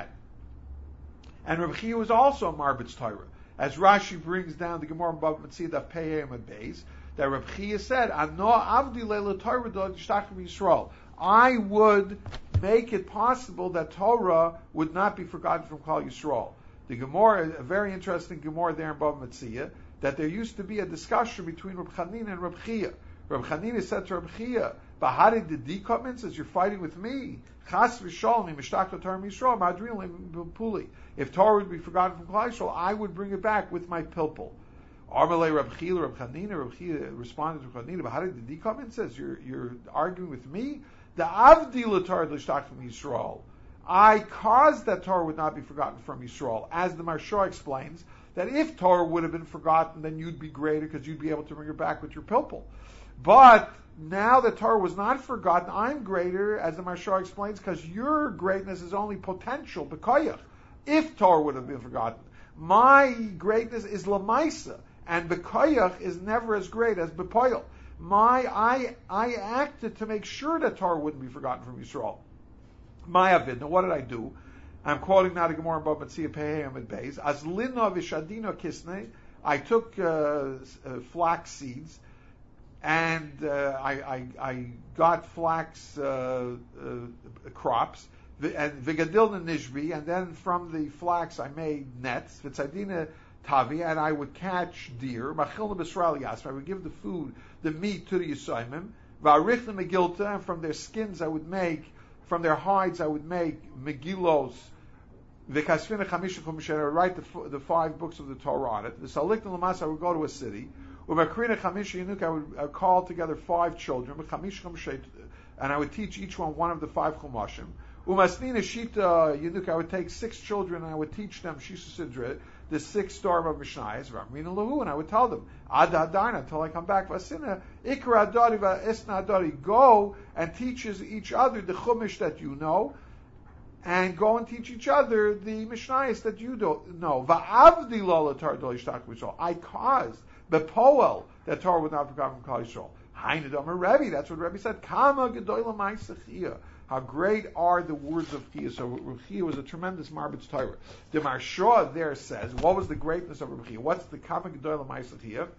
S1: And Rav Chia was also a Marbitz Torah. As Rashi brings down the Gemara in Bava Metzia Daf Pei Amud Beis, that Rav Chia said, "Ano avdi leila Torah do yishtach Yisrael." I would make it possible that Torah would not be forgotten from Klal Yisrael. The Gemara, a very interesting Gemara there in Bava Metzia, that there used to be a discussion between Reb Chanina and Reb Chia. Reb Chanina said to Reb Chia, "Bahari the decomments says you're fighting with me. Chas v'shalom mishtach Torah Yisrael madrin puli. If Torah would be forgotten from Klal Yisrael, I would bring it back with my pilpul." Armalei Reb Chia, Reb Chanina, Reb Chia responded to Reb Chanina, "Bahari the decomments says you're you're arguing with me. The avdi l'Torah l'shtach from Yisrael. I caused that Torah would not be forgotten from Yisrael." As the Maharsha explains, that if Torah would have been forgotten, then you'd be greater because you'd be able to bring it back with your pilpul. But now that Torah was not forgotten, I'm greater, as the Maharsha explains, because your greatness is only potential, b'koyach. If Torah would have been forgotten, my greatness is lamaisa, and b'koyach is never as great as b'poyel. My, I, I acted to make sure that Torah wouldn't be forgotten from Yisrael. My avid. Now, what did I do? I'm quoting now the Gemara in Bava Metzia Pei Amud Beis. As lino v'shadino kisne, I took uh, uh, flax seeds, and uh, I, I, I got flax uh, uh, crops, and v'gadilna nishbi, and then from the flax I made nets, v'tzadina tavi, and I would catch deer, machilna b'Israel yasma, I would give the food, the meat to the Yisraelim, Va'arichna Megilta, and from their skins I would make, from their hides I would make Megillos. V'kasfina chamisha chumash, I would write the, the five books of the Torah on it. V'salikna l'mas, I would go to a city. U'makrina chamisha yinuk, I would I would call together five children. V'chamish chumash, and I would teach each one one of the five chumashim. Umasnina shita yinuk, I would take six children and I would teach them Shisa Sidra, the sixth storm of Mishnayos, V'amrina lahu, and I would tell them Ad Hadarna until I come back. Vasina ikra adari v'esna adari, go and teaches each other the chumash that you know, and go and teach each other the Mishnayos that you don't know. Va'avdi lo l'Torah do l'ishtach b'Yisrael, I caused the poel that Torah would not become from Klal Yisrael. Hainu Damar Rebbe, that's what Rebbe said. Kama gedola ma'aseh chiyah. How great are the words of Chiyah. So Rav Chiyah was a tremendous Marbitz Torah. The Marsha there says, what was the greatness of Rav Chiyah? What's the Kama gedola ma'aseh chiyah?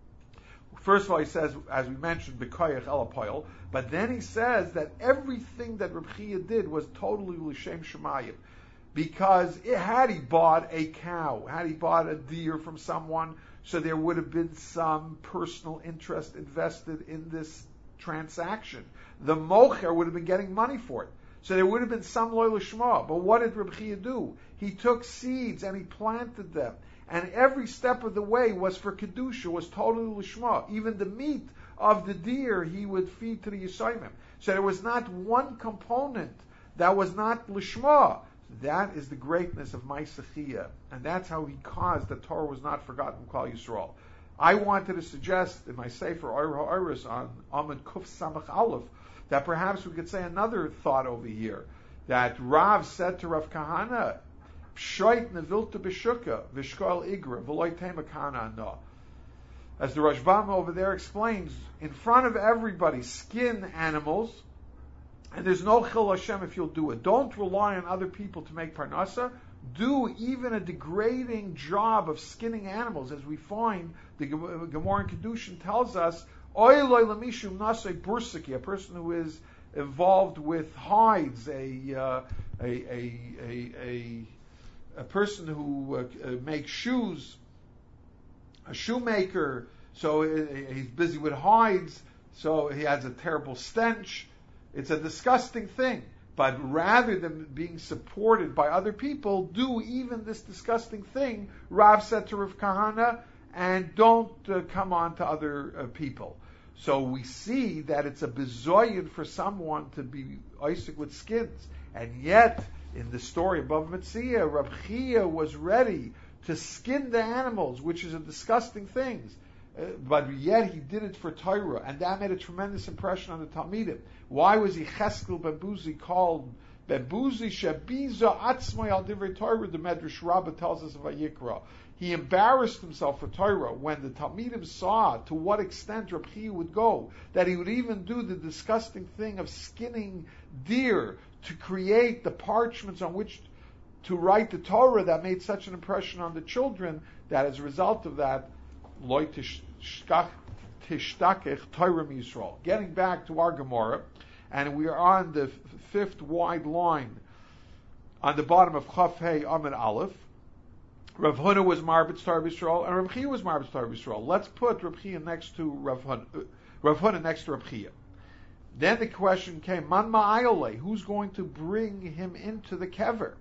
S1: First of all, he says, as we mentioned, B'koyach el hapoel, but then he says that everything that Rav Chiyah did was totally l'shem shemayim. Because it, had he bought a cow, had he bought a deer from someone, so there would have been some personal interest invested in this transaction. The mocher would have been getting money for it. So there would have been some loy l'shma. But what did Reb Chia do? He took seeds and he planted them. And every step of the way was for Kedusha, was totally l'shma. Even the meat of the deer he would feed to the Yisayimim. So there was not one component that was not l'shma. That is the greatness of Ma'aseh Chiyah, and that's how he caused that Torah was not forgotten from Klal Yisrael. I wanted to suggest in my Sefer Ohr HaOros on Amud Kuf Samach Aleph that perhaps we could say another thought over here, that Rav said to Rav Kahana, Pshoit nevilta b'shuka v'shkol igra v'loy tema kahana no. As the Rashbam over there explains, in front of everybody, skin animals. And there's no chil Hashem if you'll do it. Don't rely on other people to make parnasa. Do even a degrading job of skinning animals, as we find the Gemara in Kedushin tells us, oy loy lemishum nasei bursiki, a person who is involved with hides, a uh, a, a, a, a a person who uh, makes shoes, a shoemaker, so he's busy with hides, so he has a terrible stench. It's a disgusting thing. But rather than being supported by other people, do even this disgusting thing, Rav said to Rav Kahana, and don't uh, come on to other uh, people. So we see that it's a bezoyin for someone to be Isaac with skins. And yet, in the story above Metzia, Rav Chia was ready to skin the animals, which is a disgusting thing. Uh, but yet he did it for Torah, and that made a tremendous impression on the Talmidim. Why was he Cheskel Ben Buzi called Ben Buzi Shebiza Atzmai Al Divrei Torah? The Medrash Rabbah tells us of Vayikra. He embarrassed himself for Torah when the Talmidim saw to what extent Reb Chia would go, that he would even do the disgusting thing of skinning deer to create the parchments on which to write the Torah that made such an impression on the children, that as a result of that, Loi tishdakech Torah Yisrael. Getting back to our Gemara, and we are on the fifth wide line on the bottom of Chaf Hey Amid Aleph. Rav Huna was Marbitz Torah Yisrael, and Rav Chia was Marbitz Torah Yisrael. Let's put Rav Chia next to Rav Huna, uh, Rav Huna next to Rav Chia. Then the question came, Man Ma'ayole, who's going to bring him into the kever?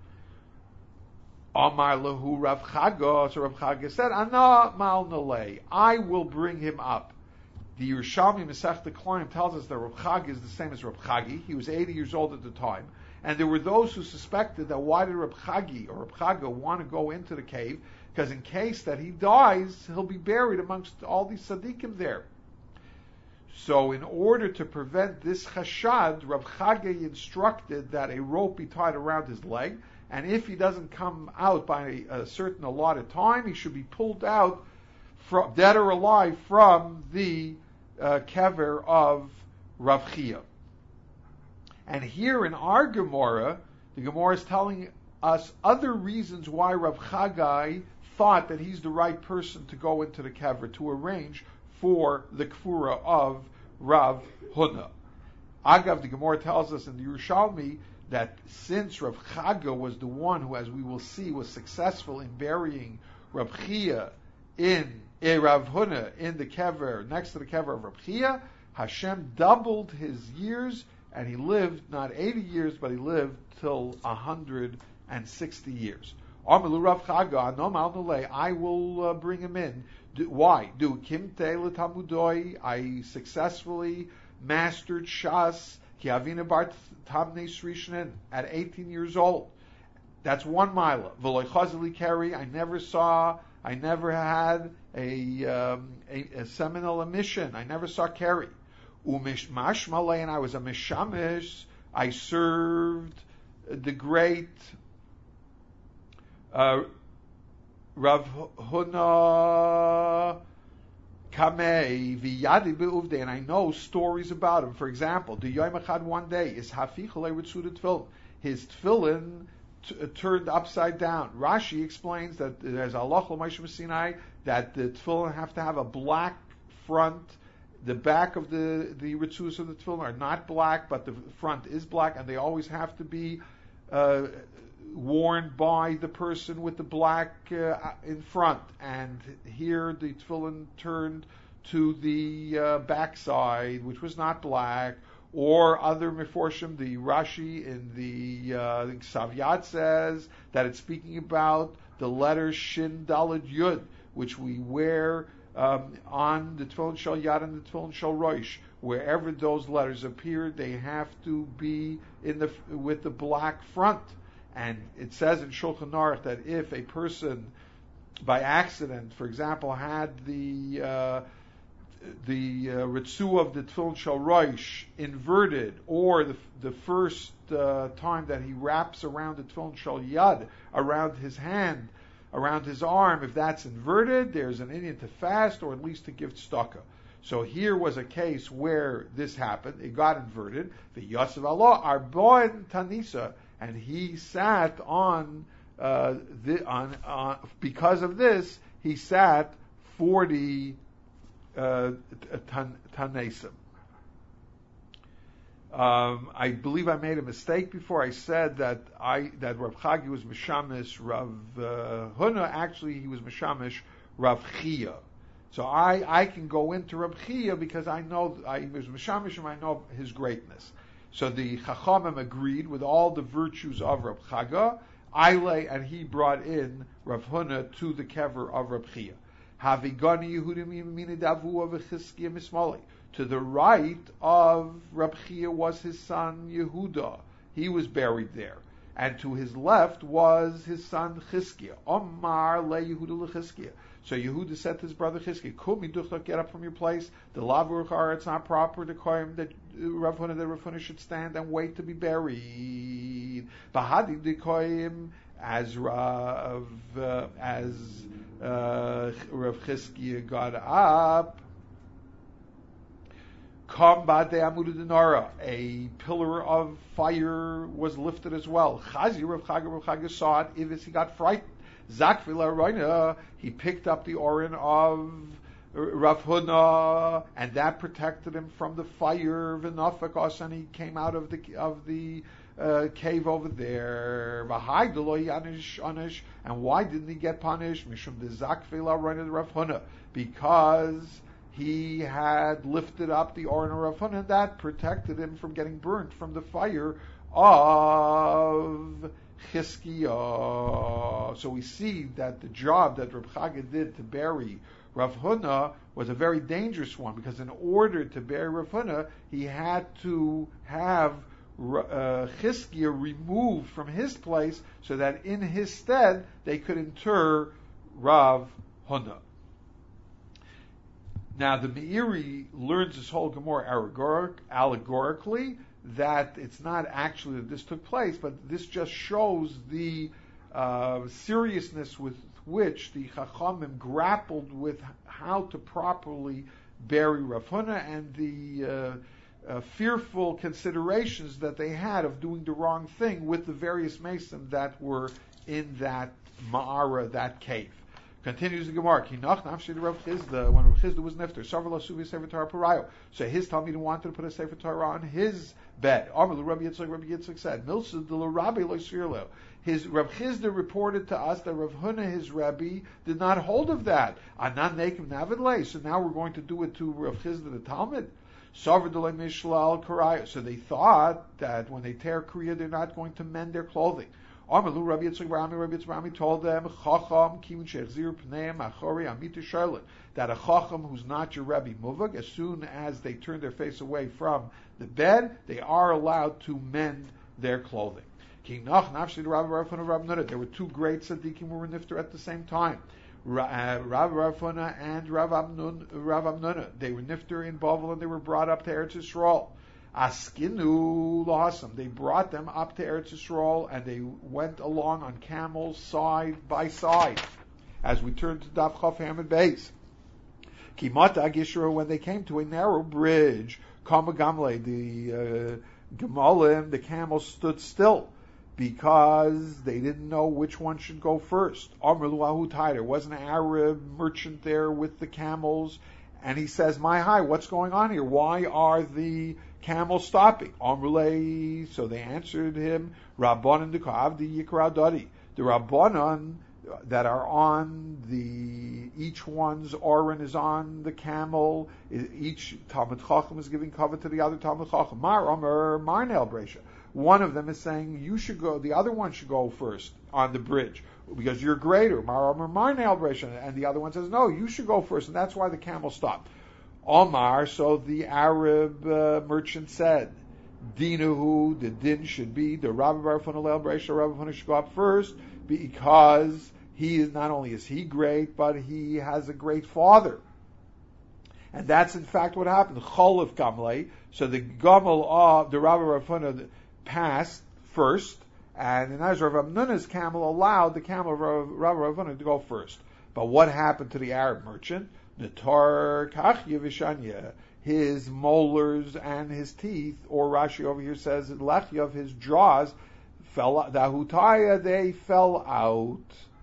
S1: Amar lahu Rav Chaga, so Rav Chaga said, Ana mal nalei, I will bring him up. The Yerushalmi Masechta Klein tells us that Rav Chaga is the same as Rav Chagi. He was eighty years old at the time, and there were those who suspected that why did Rav Chagi or Rav Chaga want to go into the cave? Because in case that he dies, he'll be buried amongst all these tzaddikim there. So in order to prevent this chashad, Rav Chagi instructed that a rope be tied around his leg, and if he doesn't come out by a, a certain allotted time, he should be pulled out, from, dead or alive, from the uh, kever of Rav Chia. And here in our Gemara, the Gemara is telling us other reasons why Rav Chagai thought that he's the right person to go into the kever, to arrange for the kfura of Rav Huna. Agav, the Gemara tells us in the Yerushalmi that since Rav Chaga was the one who, as we will see, was successful in burying Rav Chia in eh, Rav Huna in the kever, next to the kever of Rav Chia, Hashem doubled his years, and he lived not eighty years, but he lived till one hundred sixty years. I will uh, bring him in. Do, why? Do kimte l'tamudoi. I successfully mastered Shas kiavina bar tamnei srishnen at eighteen years old. That's one mila. V'loy chazali carry. I never saw. I never had a, um, a, a seminal emission. I never saw carry. Umish mashmalei, and I was a mishamish. I served the great uh, Rav Huna Kamei v'yadi be'uvde, and I know stories about him. For example, the Yom Echad one day is hafichalei ritzud tefillin. His tefillin t- turned upside down. Rashi explains that there's Allah l'Moshe Sinai that the tefillin have to have a black front. The back of the the ritzuz of the tefillin are not black, but the front is black, and they always have to be uh, worn by the person with the black uh, in front. And here the tefillin turned to the uh, backside, which was not black. Or other meforshim, the Rashi in the uh, Ksav Yad says that it's speaking about the letter Shin Daled Yud, which we wear um, on the Tefillin Shel Yad and the Tefillin Shel Rosh. Wherever those letters appear, they have to be in the with the black front. And it says in Shulchan Aruch that if a person, by accident, for example, had the uh, the uh, ritzu of the Tefillin Shel Rosh inverted, or the the first uh, time that he wraps around the Tefillin Shel Yad, around his hand, around his arm, if that's inverted, there's an Indian to fast, or at least to give tzedakah. So here was a case where this happened. It got inverted. The Yosef Allah Arbon Tanisa, and he sat on uh, the on uh, because of this he sat forty uh, tan, tanesim. Um, I believe I made a mistake before. I said that I that Rav Chagi was Mishamish Rav uh, Huna. Actually, he was Mishamish Rav Chia. So I, I can go into Rav Chia because I know I was Mishamish and I know his greatness. So the Chachamim agreed with all the virtues of Rav Chaga. Aile, and he brought in Rav Huna to the kever of Rav Chia. Havigani Yehudim Davu of Chizkiya Mismali. To the right of Rav Chia was his son Yehuda. He was buried there. And to his left was his son Chizkiya. Omar le Yehuda leChizkiya. So Yehuda said to his brother Chizkiya, Kumi duchta, get up from your place. The lavur, it's not proper to call him that Rav Huna, that Rav Huna should stand and wait to be buried. Bahadi dekoyim, as Rav, uh, as uh, Rav Chizkiya got up. Kam bade amud denara, a pillar of fire was lifted as well. Chazi Rav Chaga, Rav Chaga saw it. If he got frightened, Zakvila Roina, he picked up the orin of Rav Huna, and that protected him from the fire. V'nafakos, and he came out of the of the uh, cave over there. V'hai deloy yanish anish, and why didn't he get punished? Mishum de Zakvila Roina Rav Huna, because he had lifted up the orin of Rav Huna, and that protected him from getting burnt from the fire of Chizkiya. So we see that the job that Rav Chaga did to bury Rav Huna was a very dangerous one, because in order to bury Rav Huna, he had to have uh, Chizkiya removed from his place so that in his stead they could inter Rav Huna. Now the Meiri learns this whole Gemara allegoric, allegorically, that it's not actually that this took place, but this just shows the uh, seriousness with which the Chachamim grappled with how to properly bury Rav Huna, and the uh, uh, fearful considerations that they had of doing the wrong thing with the various masons that were in that Ma'ara, that cave. Continues the Gemara. Kinach nafshi Rav Chizda, when Rav Chizda was nifter, Sarvala Suvi Sefer Torah Parayo. So his Talmud wanted to put a Sefer Torah on his bed. Amar Rabbi Yitzchak, Rabbi Yitzchak said, Milsa de Rabbi lo Sirlo. His Rav Chizda reported to us that Rav Huna, his Rabbi, did not hold of that. Anan nekim navidle. So now we're going to do it to Rav Chizda the Talmud. So they thought that when they tear kriya, they're not going to mend their clothing. Amalu Rabbi Yitzchak Rami, Rabbi Yitzchak Rami told them, Chacham kimun shechzir pneim achori amita sharlet, that a Chacham who's not your Rebbe Muvag, as soon as they turn their face away from the bed, they are allowed to mend their clothing. There were two great tzaddikim who were nifter at the same time. Rav Rafuna and Rav Amnun, Rav Amnuna. They were nifter in Bavel and they were brought up to Eretz Yisrael. Askinu lahasam. They brought them up to Eretz Yisrael and they went along on camels side by side. As we turn to Daf Chaf Hamid Beis. Kimata Gishra, when they came to a narrow bridge, Kama Gamle, the uh, Gemalim, the camels stood still, because they didn't know which one should go first. There was an Arab merchant there with the camels, and he says, "My hi, what's going on here? Why are the camels stopping?" So they answered him, "Rabbanan dekav the yikra dadi." The Rabbanan that are on the, each one's oren is on the camel. Each Talmud Chacham is giving cover to the other Talmud Chacham. Mar Omer Marnel Bresha. One of them is saying, you should go, the other one should go first on the bridge, because you're greater. Mar Omer Marnel Bresha. And the other one says, no, you should go first. And that's why the camel stopped. Omar, so the Arab uh, merchant said, Dinuhu, the din should be, the Rabbi Barfun Alel Bresha, Rabbi Barfun should go up first, because he is, not only is he great, but he has a great father. And that's in fact what happened. Cholif Gamlei. So the Gamal of the Rabbi Rafuna passed first, and in Ezra Rav Nuna's camel allowed the camel of Rabbi Rafuna to go first. But what happened to the Arab merchant? Natar Kachya Vishanya. His molars and his teeth, or Rashi over here says Lechya of his jaws, fell out. The Hutaya, they fell out.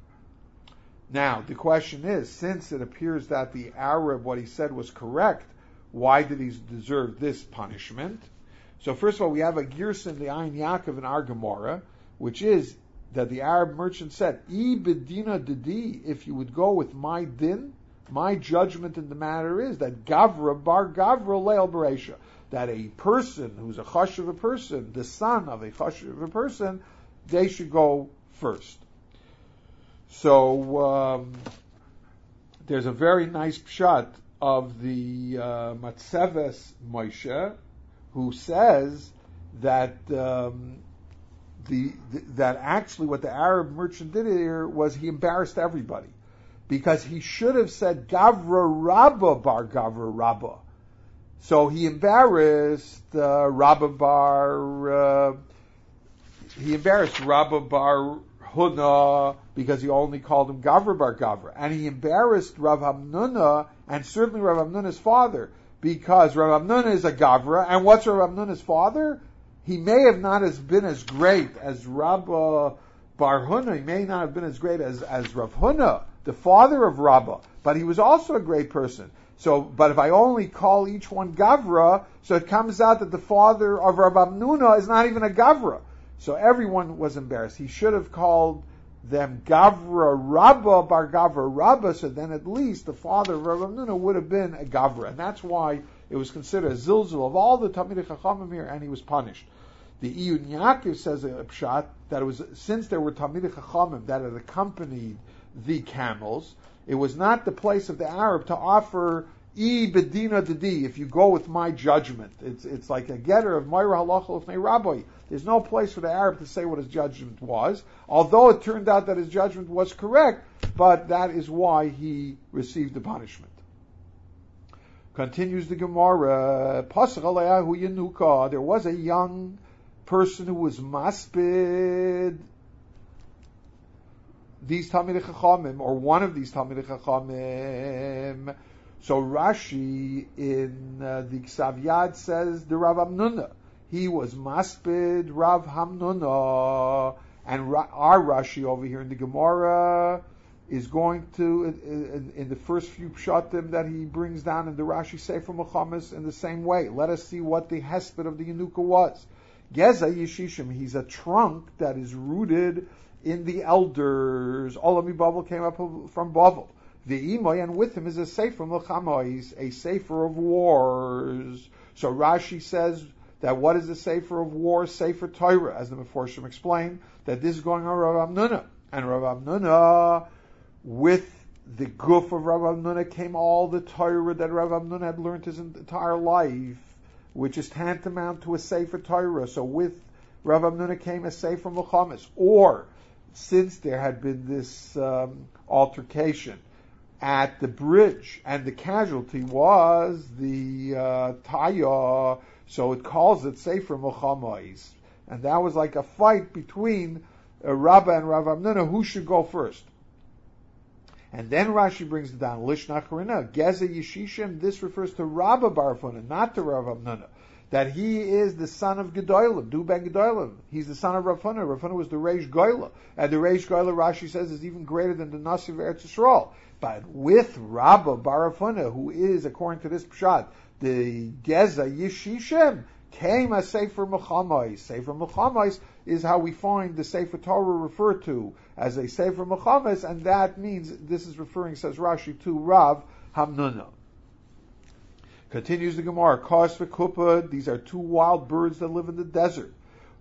S1: Now, the question is, since it appears that the Arab, what he said was correct, why did he deserve this punishment? So first of all, we have a Girson, the Ayin Yaakov in our Gemara, which is that the Arab merchant said, I bedina didi, if you would go with my din, my judgment in the matter is that Gavra bar Gavra leil bereisha, that a person who's a chash of a person, the son of a chash of a person, they should go first. So um, there's a very nice pshat of the uh, Matzeves Moshe, who says that um, the, the that actually what the Arab merchant did here was he embarrassed everybody, because he should have said Gavra Rabba bar Gavra Rabba. So he embarrassed uh, Rabba bar. Uh, he embarrassed Rabba bar Huna, because he only called him Gavra bar Gavra. And he embarrassed Rav Hamnuna, and certainly Rav Hamnuna's father, because Rav Hamnuna is a Gavra, and what's Rav Hamnuna's father? He may have not as been as great as Rabba bar Huna, he may not have been as great as, as Rav Huna, the father of Rabba, but he was also a great person. So, but if I only call each one Gavra, so it comes out that the father of Rav Hamnuna is not even a Gavra. So everyone was embarrassed. He should have called them Gavra Rabba bar Gavra Rabba, so then at least the father of Rav Hamnuna would have been a Gavra. And that's why it was considered a zilzul of all the Talmidei Chachamim here, and he was punished. The Iyun Yaakov says a pshat that it was, since there were Talmidei Chachamim that had accompanied the camels, it was not the place of the Arab to offer I bedina didi, if you go with my judgment. It's it's like a getter of Moira halacha lifnei rabbi. There's no place for the Arab to say what his judgment was, although it turned out that his judgment was correct, but that is why he received the punishment. Continues the Gemara, Pasach aleyahu yenuka, there was a young person who was maspid these Talmidei Chachamim, or one of these Talmidei Chachamim. So Rashi in uh, the Ksav Yad says the Rav Hamnuna. He was maspid Rav Hamnuna, and Ra- our Rashi over here in the Gemara is going to, in, in the first few pshatim that he brings down in the Rashi Sefer Mechamis, in the same way. Let us see what the hesped of the Yenuka was. Geza Yeshishim, he's a trunk that is rooted in the elders. Olami Bavel came up from Bavel. The Imoy, and with him is a sefer Melchamois, a sefer of wars. So Rashi says that what is the Sefer of War? Sefer Torah, as the Meforshim explained, that this is going on Rav Amnuna. And Rav Amnuna, with the guf of Rav Amnuna came all the Torah that Rav Amnuna had learned his entire life, which is tantamount to a Sefer Torah. So with Rav Amnuna came a Sefer Muhammad. Or, since there had been this um, altercation at the bridge, and the casualty was the uh, Taya, so it calls it Sefer Muhammad. And that was like a fight between uh, Rabbah and Rav Amnuna, who should go first. And then Rashi brings it down, Lishnacharina, Geza Yeshishim, this refers to Rabbah bar Huna, not to Rav Amnuna, that he is the son of Gedolim, Du ben Gedolim. He's the son of Rav Huna. Rav Huna was the Reish Goyla. And the Reish Goyla, Rashi says, is even greater than the Nasi of Eretz Yisrael. But with Rabbah bar Rav Huna, who is, according to this Pshat, the Geza Yeshishim, came as Sefer Muhammad. Sefer Muhammad is how we find the Sefer Torah referred to as a Sefer Muhammad, and that means, this is referring, says Rashi, to Rav Hamnuna. Continues the Gemara, Kos v'Kupa, these are two wild birds that live in the desert.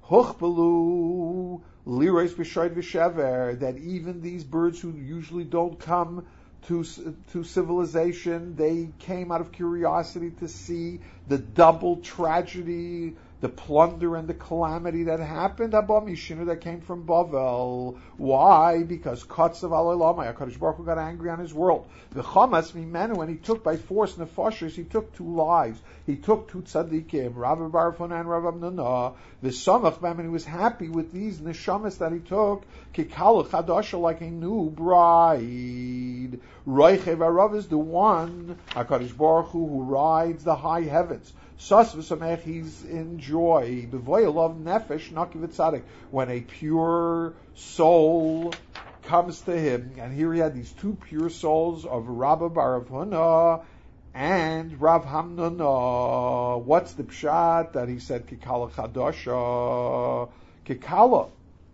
S1: Huchbalu, Lireis v'Shoid v'Shever, that even these birds who usually don't come to to civilization, they came out of curiosity to see the double tragedy, the plunder and the calamity that happened, Abba Mishinu, that came from Bavel. Why? Because Kotzav Alolamai, HaKadosh Baruch Hu got angry on his world. The Chamas Mimenu, when he took by force Nefashos, he took two lives. He took two tzaddikim, Rav bar Huna and Rav Amnuna. The Samach Bam, and he was happy with these neshamas that he took, Kikala Chadasha, like a new bride. Roichev Arav is the one, HaKadosh Baruch Hu, who rides the high heavens. Sas v'samech, he's in joy. B'voyelav nefesh naki v'tzadik, when a pure soul comes to him. And here he had these two pure souls of Rabbah bar Rav Huna and Rav Hamnuna. What's the pshat that he said kikala chadasha? Kikala.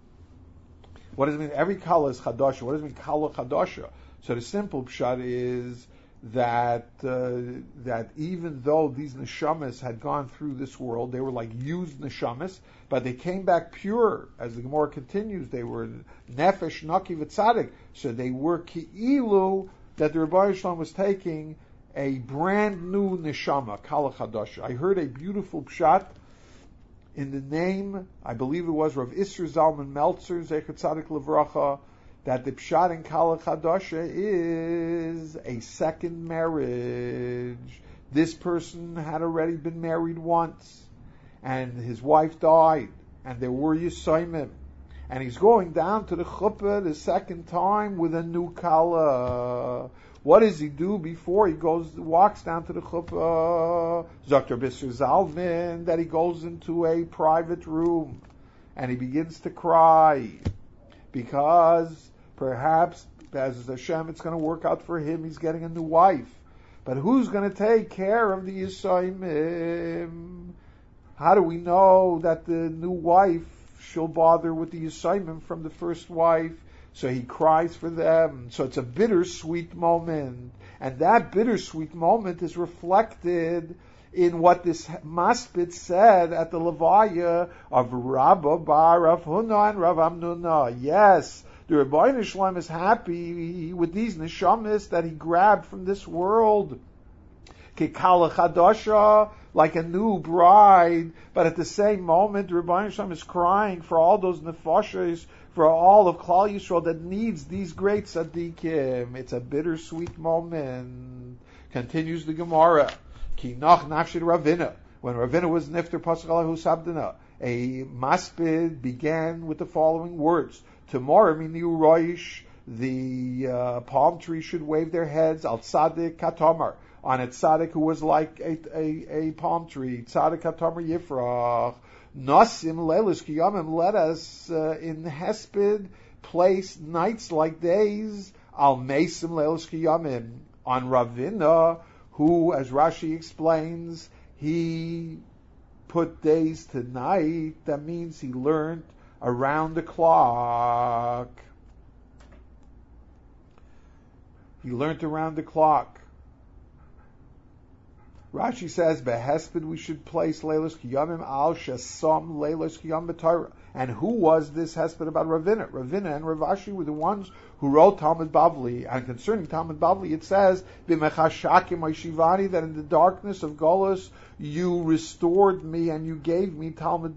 S1: What does it mean? Every kala is chadasha. What does it mean kala chadasha? So the simple pshat is that uh, that even though these neshamas had gone through this world, they were like used neshamas, but they came back pure. As the Gemara continues, they were nefesh naki v'tzadik, so they were ki'ilu, that the Rebbe Shalom was taking a brand new neshama, kala chadasha. I heard a beautiful pshat in the name, I believe it was Rav Isser Zalman Meltzer, Zecher Tzadik Levracha, that the pshat in Kala Chadasha is a second marriage. This person had already been married once, and his wife died, and there were Yisayimim, and he's going down to the chuppah the second time with a new Kala. What does he do before he goes, walks down to the chuppah? Zakter Bisser Zalvin, that he goes into a private room, and he begins to cry, because perhaps, as Hashem, it's going to work out for him. He's getting a new wife. But who's going to take care of the Yisayimim? How do we know that the new wife, she'll bother with the Yisayimim from the first wife? So he cries for them. So it's a bittersweet moment. And that bittersweet moment is reflected in what this Maspid said at the Levaya of Rabbah bar Rav Huna and Rav Amnuna. Yes, the Rebbeinu Shalom is happy with these neshamas that he grabbed from this world. Kikala Chadasha, like a new bride, but at the same moment, the Rebbeinu Shalom is crying for all those nefashos, for all of Klal Yisrael that needs these great tzaddikim. It's a bittersweet moment. Continues the Gemara. Ki nach nafshid Ravina. When Ravina was nifter pasuk alahu sabdana, a maspid began with the following words: Tomorrow, minu roish, the uh, palm tree should wave their heads al tzadik katomar, on a tzadik who was like a, a, a palm tree. Tzadik katomar yifrach. Nasim leilus kiyamim, let us uh, in hesped place nights like days. Al mesim leilus kiyamim, on Ravina, who, as Rashi explains, he put days to night. That means he learned around the clock. He learned around the clock. Rashi says, Behesped we should place Leilos Kiyamim al Shesam Leilos Kiyam B'Torah. And who was this Hesped about Ravina? Ravina and Ravashi were the ones who wrote Talmud Bavli. And concerning Talmud Bavli, it says, B'mechashakim Oishivani, that in the darkness of Golus, you restored me and you gave me Talmud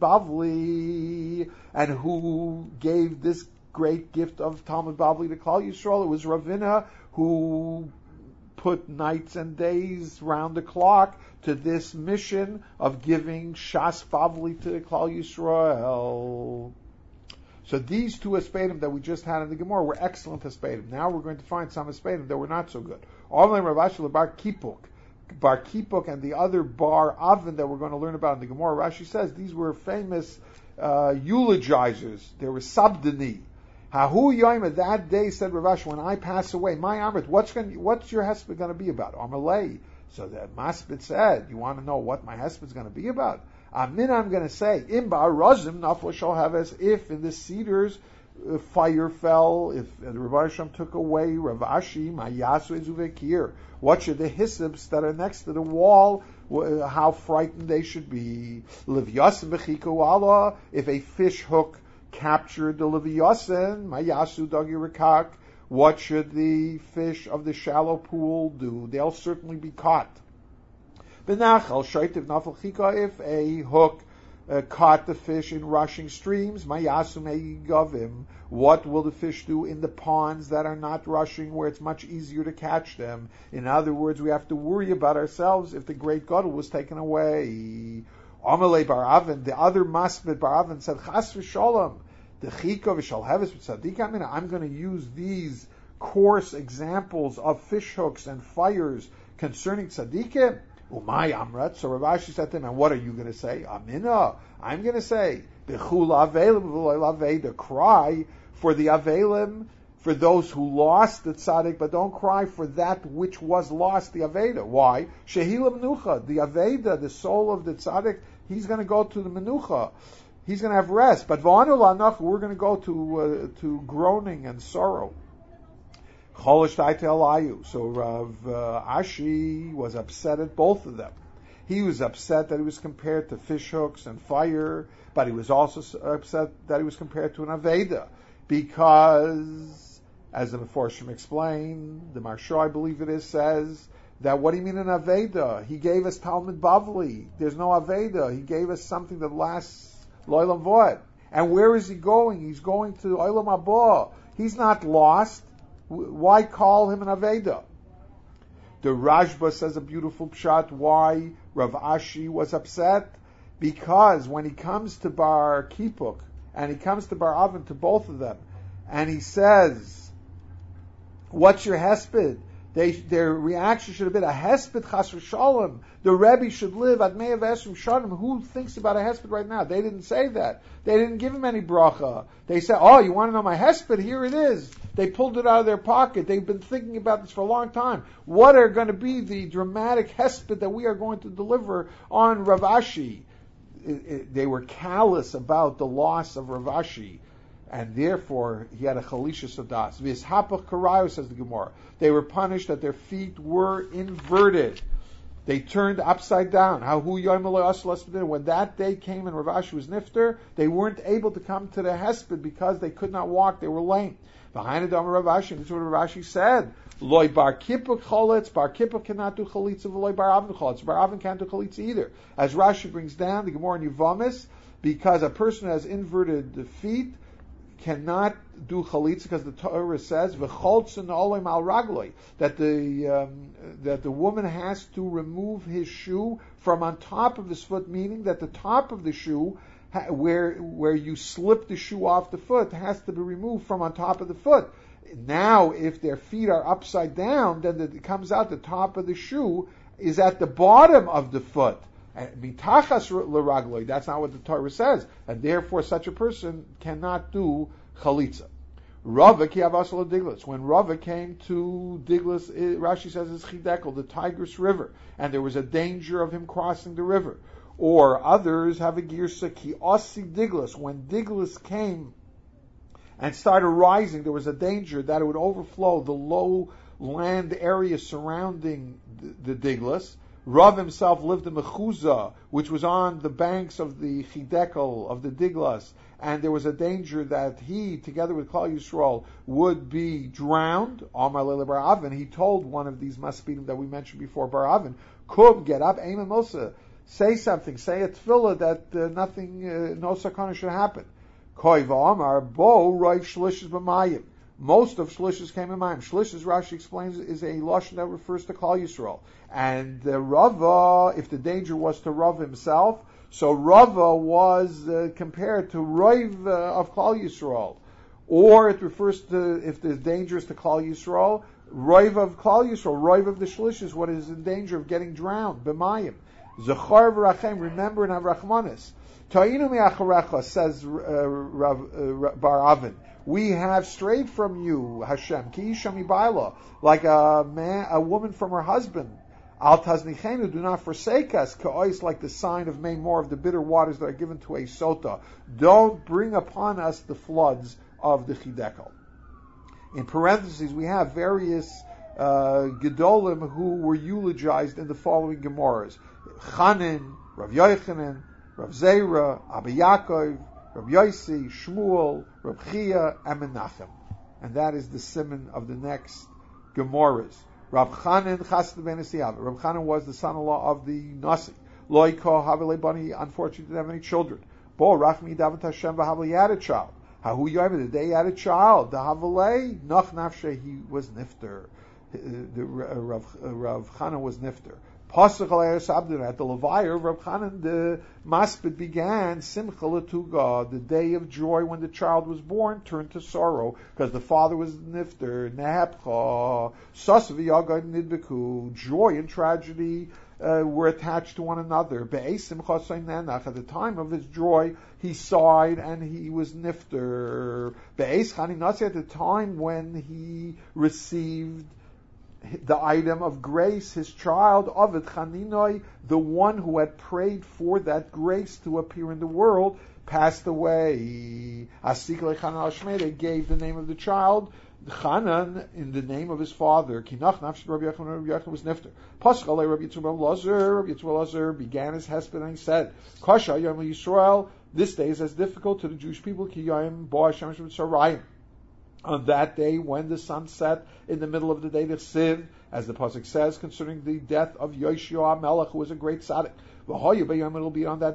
S1: Bavli. And who gave this great gift of Talmud Bavli to Klal Yisrael? It was Ravina who put nights and days round the clock to this mission of giving Shas Bavli to Klal Yisrael. So these two Hespedim that we just had in the Gemara were excellent Hespedim. Now we're going to find some Hespedim that were not so good. Omlem Ravashi Bar Kipuk. Bar Kipuk and the other Bar Avin that we're going to learn about in the Gemara, Rashi says these were famous uh, eulogizers. They were Sabdani. Hahu Yoima, that day said Ravash, when I pass away, my Amrit, what's going, what's your hesped going to be about? Amalei. So the Maspid said, you want to know what my hesped is going to be about? Amin, I'm going to say, Imba Razim Nafla shall have as if in the cedars uh, fire fell, if uh, the Rav Hashem took away Ravashi, Mayasu Ezuvekir. What should the hissibs that are next to the wall, uh, how frightened they should be? Liv Yasim Bechiko Allah, if a fish hook captured the Leviyasin, Mayasu Dagi Rikak, what should the fish of the shallow pool do? They'll certainly be caught. Benachal Shaitiv Nafal Chika, if a hook uh, caught the fish in rushing streams, Mayasu Meigavim, what will the fish do in the ponds that are not rushing, where it's much easier to catch them? In other words, we have to worry about ourselves if the great Gadol was taken away. Amalei Baravin, the other Masmid Baravin said, Chas v'sholom, the Chika v'shalheves v'tzadik. I mean, I'm going to use these coarse examples of fish hooks and fires concerning tzaddikim. Umay Amrat. So Rav Ashi said to him, and what are you going to say? Amina. I'm going to say, B'chul avelim v'loy lavei, cry for the avelim, for those who lost the tzaddik, but don't cry for that which was lost, the Aveda. Why? Shehilam Menucha, the Aveda, the soul of the tzaddik, he's going to go to the Menucha. He's going to have rest. But V'anu La'anach, we're going to go to uh, to groaning and sorrow. Cholish Taitel Ayu. So Rav uh, Ashi was upset at both of them. He was upset that he was compared to fish hooks and fire, but he was also upset that he was compared to an Aveda, because, as the Meforshim explained, the Marsha, I believe it is, says that what do you mean an Aveda? He gave us Talmud Bavli. There's no Aveda. He gave us something that lasts Loilam Voed. And where is he going? He's going to Olam Haba. He's not lost. Why call him an Aveda? The Rashba says a beautiful pshat why Rav Ashi was upset. Because when he comes to Bar Kipuk, and he comes to Bar Avin, to both of them, and he says, what's your hesped? They, their reaction should have been a hesped chas v'shalom. The Rebbe should live at Me'av Esrim Shanim. Who thinks about a hesped right now? They didn't say that. They didn't give him any bracha. They said, oh, you want to know my hesped? Here it is. They pulled it out of their pocket. They've been thinking about this for a long time. What are going to be the dramatic hesped that we are going to deliver on Rav Ashi? It, it, they were callous about the loss of Rav Ashi, and therefore he had a chalisha sadas. V'ishapach karayu, says the Gemara. They were punished that their feet were inverted. They turned upside down. When that day came and Rav Ashi was nifter, they weren't able to come to the hesped because they could not walk. They were lame. Behind the Rav Ashi, this is what Rav Ashi said. Loi bar kippuk cholitz, bar kippuk cannot do chalitza, v'loi bar avin cholitz. Bar avin can't do chalitza either. As Rashi brings down the Gemara in Yuvamis, because a person who has inverted feet cannot do chalitza, because the Torah says v'choltzin olim al ragloi, that the um, that the woman has to remove his shoe from on top of his foot, meaning that the top of the shoe, where where you slip the shoe off the foot, has to be removed from on top of the foot. Now, if their feet are upside down, then it comes out the top of the shoe is at the bottom of the foot. Mitachas l'ragloi, that's not what the Torah says, and therefore such a person cannot do chalitza. Rava ki avasal Diglas. When Rava came to Diglas, Rashi says it's Chidekel, the Tigris River, and there was a danger of him crossing the river. Or others have a girsa ki osi Diglas. When Diglas came and started rising, there was a danger that it would overflow the low land area surrounding the, the Diglas. Rav himself lived in Mechuzah, which was on the banks of the Chidekel, of the Diglas, and there was a danger that he, together with Klal Yisrael, would be drowned. Amar le Bar Avin, he told one of these Maspidim that we mentioned before, Bar Avin, Kum, get up, Aim and Mosa, say something, say a tefillah that uh, nothing, uh, no sakana should happen. Koi v'amar, bo, roiv shlishis b'mayim. Most of shlishis came in mayim. Shlishis, Rashi explains, is a lashon that refers to Klal Yisrael. And uh, Rava, if the danger was to Rav himself, so Rava was uh, compared to Roiv uh, of Klal Yisrael. Or it refers to, if the danger is to Klal Yisrael, Roiv of Klal Yisrael, Roiv of the Shlishis, what is in danger of getting drowned, b'mayim. Zechar v'rachem, remember and have rachmanis. Ta'inu mi'acharecha, says uh, Rav, uh, Bar Avin, we have strayed from you, Hashem, ki isha mibayla, like a man, a woman from her husband. Al taznichenu, do not forsake us, ka'ois, like the sign of main more of the bitter waters that are given to a sota. Don't bring upon us the floods of the Chidekel. In parentheses, we have various uh, Gedolim who were eulogized in the following Gemaras. Chanin, Rav Yochanan, Rav Zera, Abba Yaakov, Rav Yossi, Shmuel, Rav Chia, and Menachem. And that is the simon of the next Gemaras. Rav Chanan Chassid ben Esiyava. Rav Chanan was the son-in-law of the Nasi. Loi ko Havile Bani, unfortunately didn't have any children. Bo Rachmi David Hashem v'Havile, he had a child. Hahu Yoim, the day he had a child. The Havile, Noch Nafshe, he was nifter. The Rav, Rav Chanan was nifter. Pasuk alayos abdin, at the Levire of Rav Chanan, the maspid began Simcha Latuga, the day of joy when the child was born, turned to sorrow because the father was nifter. Nehepcha Sasav Yagad Nidbeku, joy and tragedy uh, were attached to one another. Be'ez Simcha Soinenach, at the time of his joy, he sighed and he was nifter. Be'ez Chaninasi, at the time when he received the item of grace, his child, Ovid Chaninoi, the one who had prayed for that grace to appear in the world, passed away. Asikle Chanan Ashmei, gave the name of the child, Chanan, in the name of his father. Kinach Nafsh Rabbi Yochanan, Rabbi Yochanan was nifter. Paschal Rabbi Yitzchak Lazar, Rabbi Yitzchak Lazar began his hesped and he said, Kasha Yom Yisrael, this day is as difficult to the Jewish people, Ki Yom Bo Hashem Sarayim. On that day, when the sun set in the middle of the day, the Siv, as the pasuk says, concerning the death of Yoshua Melech, who was a great tzaddik. It'll be on that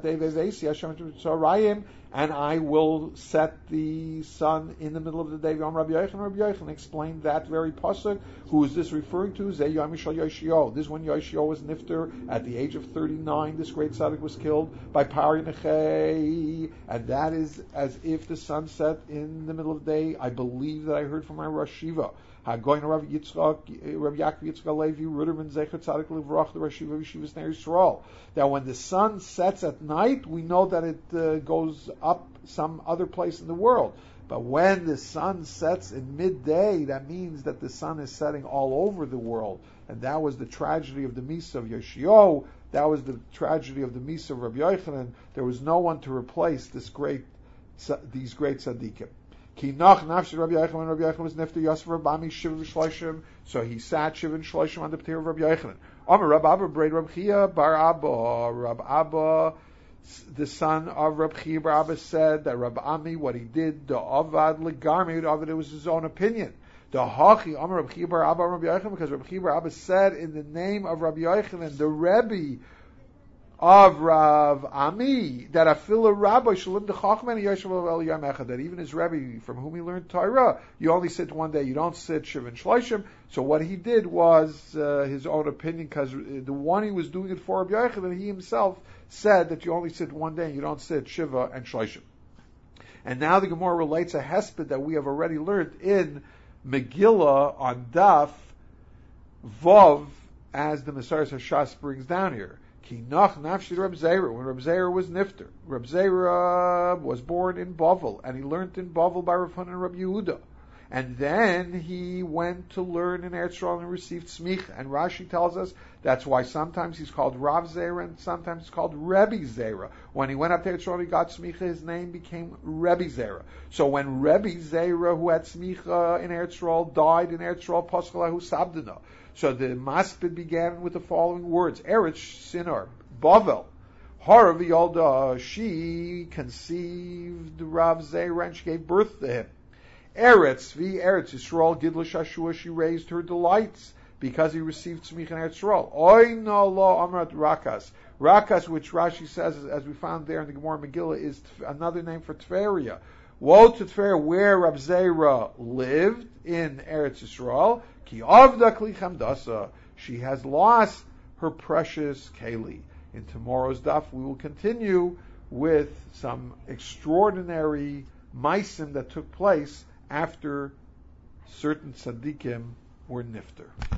S1: day, and I will set the sun in the middle of the day. Rabbi Yochanan, Rabbi Yochanan explained that very pasuk. Who is this referring to? This is when Yoshua was nifter at the age of thirty-nine. This great tzaddik was killed by Pari Nechei, and that is as if the sun set in the middle of the day. I believe that I heard from my Rosh Shiva. Going to Rabbi Yitzchak, Rabbi Yaakov Yitzchak Levi, Ruderman Zecher Tzadik Livrach, the Rosh Shiva Yeshivas Ner Yisrael. That when the sun sets at night, we know that it uh, goes up some other place in the world. But when the sun sets in midday, that means that the sun is setting all over the world. And that was the tragedy of the Misa of Yoshio. That was the tragedy of the Misa of Rabbi Yochanan. There was no one to replace this great, these great tzaddikim. Ki nach nafshi Rabbi Yochanan, Rabbi Yochanan was nifter Yosef Rabbami Shiv v'Shloshim, so he sat Shiv and Shloshim on the p'tir of Rabbi Yochanan. Amar Rab Abba Braid Rab Chia Bar Abba, Rab Abba, the son of Rab Chia Bar Abba said that Rab Ami, what he did, the Avad Legarmi, Avad, it was his own opinion. The Hachi Amar Rab Chia Bar Abba Rabbi Yochanan, because Rab Chia Bar Abba said in the name of Rabbi Yochanan, the Rebbe of Rav Ami, that Afila Rabbi Shalim de Chachman Yoshev El Yom Echad, that even his Rebbe from whom he learned Torah, you only sit one day, you don't sit Shiv and Shloshim. So what he did was uh, his own opinion, because the one he was doing it for Rabbi Yochanan, he himself said that you only sit one day, and you don't sit Shiva and Shloshim. And now the Gemara relates a hesped that we have already learned in Megillah on Daf Vav, as the Messiah Hashas brings down here. Ki nach nafshi Reb Zera, when Reb Zera was nifter. Reb Zera was born in Bavel, and he learned in Bavel by Rav Hunan and Reb Yehuda. And then he went to learn in Eretz Yisrael and received smicha. And Rashi tells us that's why sometimes he's called Rav Zera and sometimes he's called Rebbe Zera. When he went up to Eretz Yisrael, he got smicha. His name became Rebbe Zera. So when Rebbe Zera, who had smicha in Eretz Yisrael, died in Eretz Yisrael, Paschelahu Sabdana. So the maspid began with the following words: Eretz Sinor Bavel. Harav Yolda, she conceived Rav Zera and she gave birth to him. Eretz, vi Eretz Yisrael, Gidla Shashua, she raised her delights because he received Tzmich in Eretz Yisrael. Oy no lo amrat Rakas. Rakas, which Rashi says, as we found there in the Gemara Megillah, is another name for Tveria. Woe to Tveria, where Rav Zera lived in Eretz Yisrael. Ki avda kli chamdasa. She has lost her precious keli. In tomorrow's daf, we will continue with some extraordinary maisim that took place after certain tzaddikim were nifter.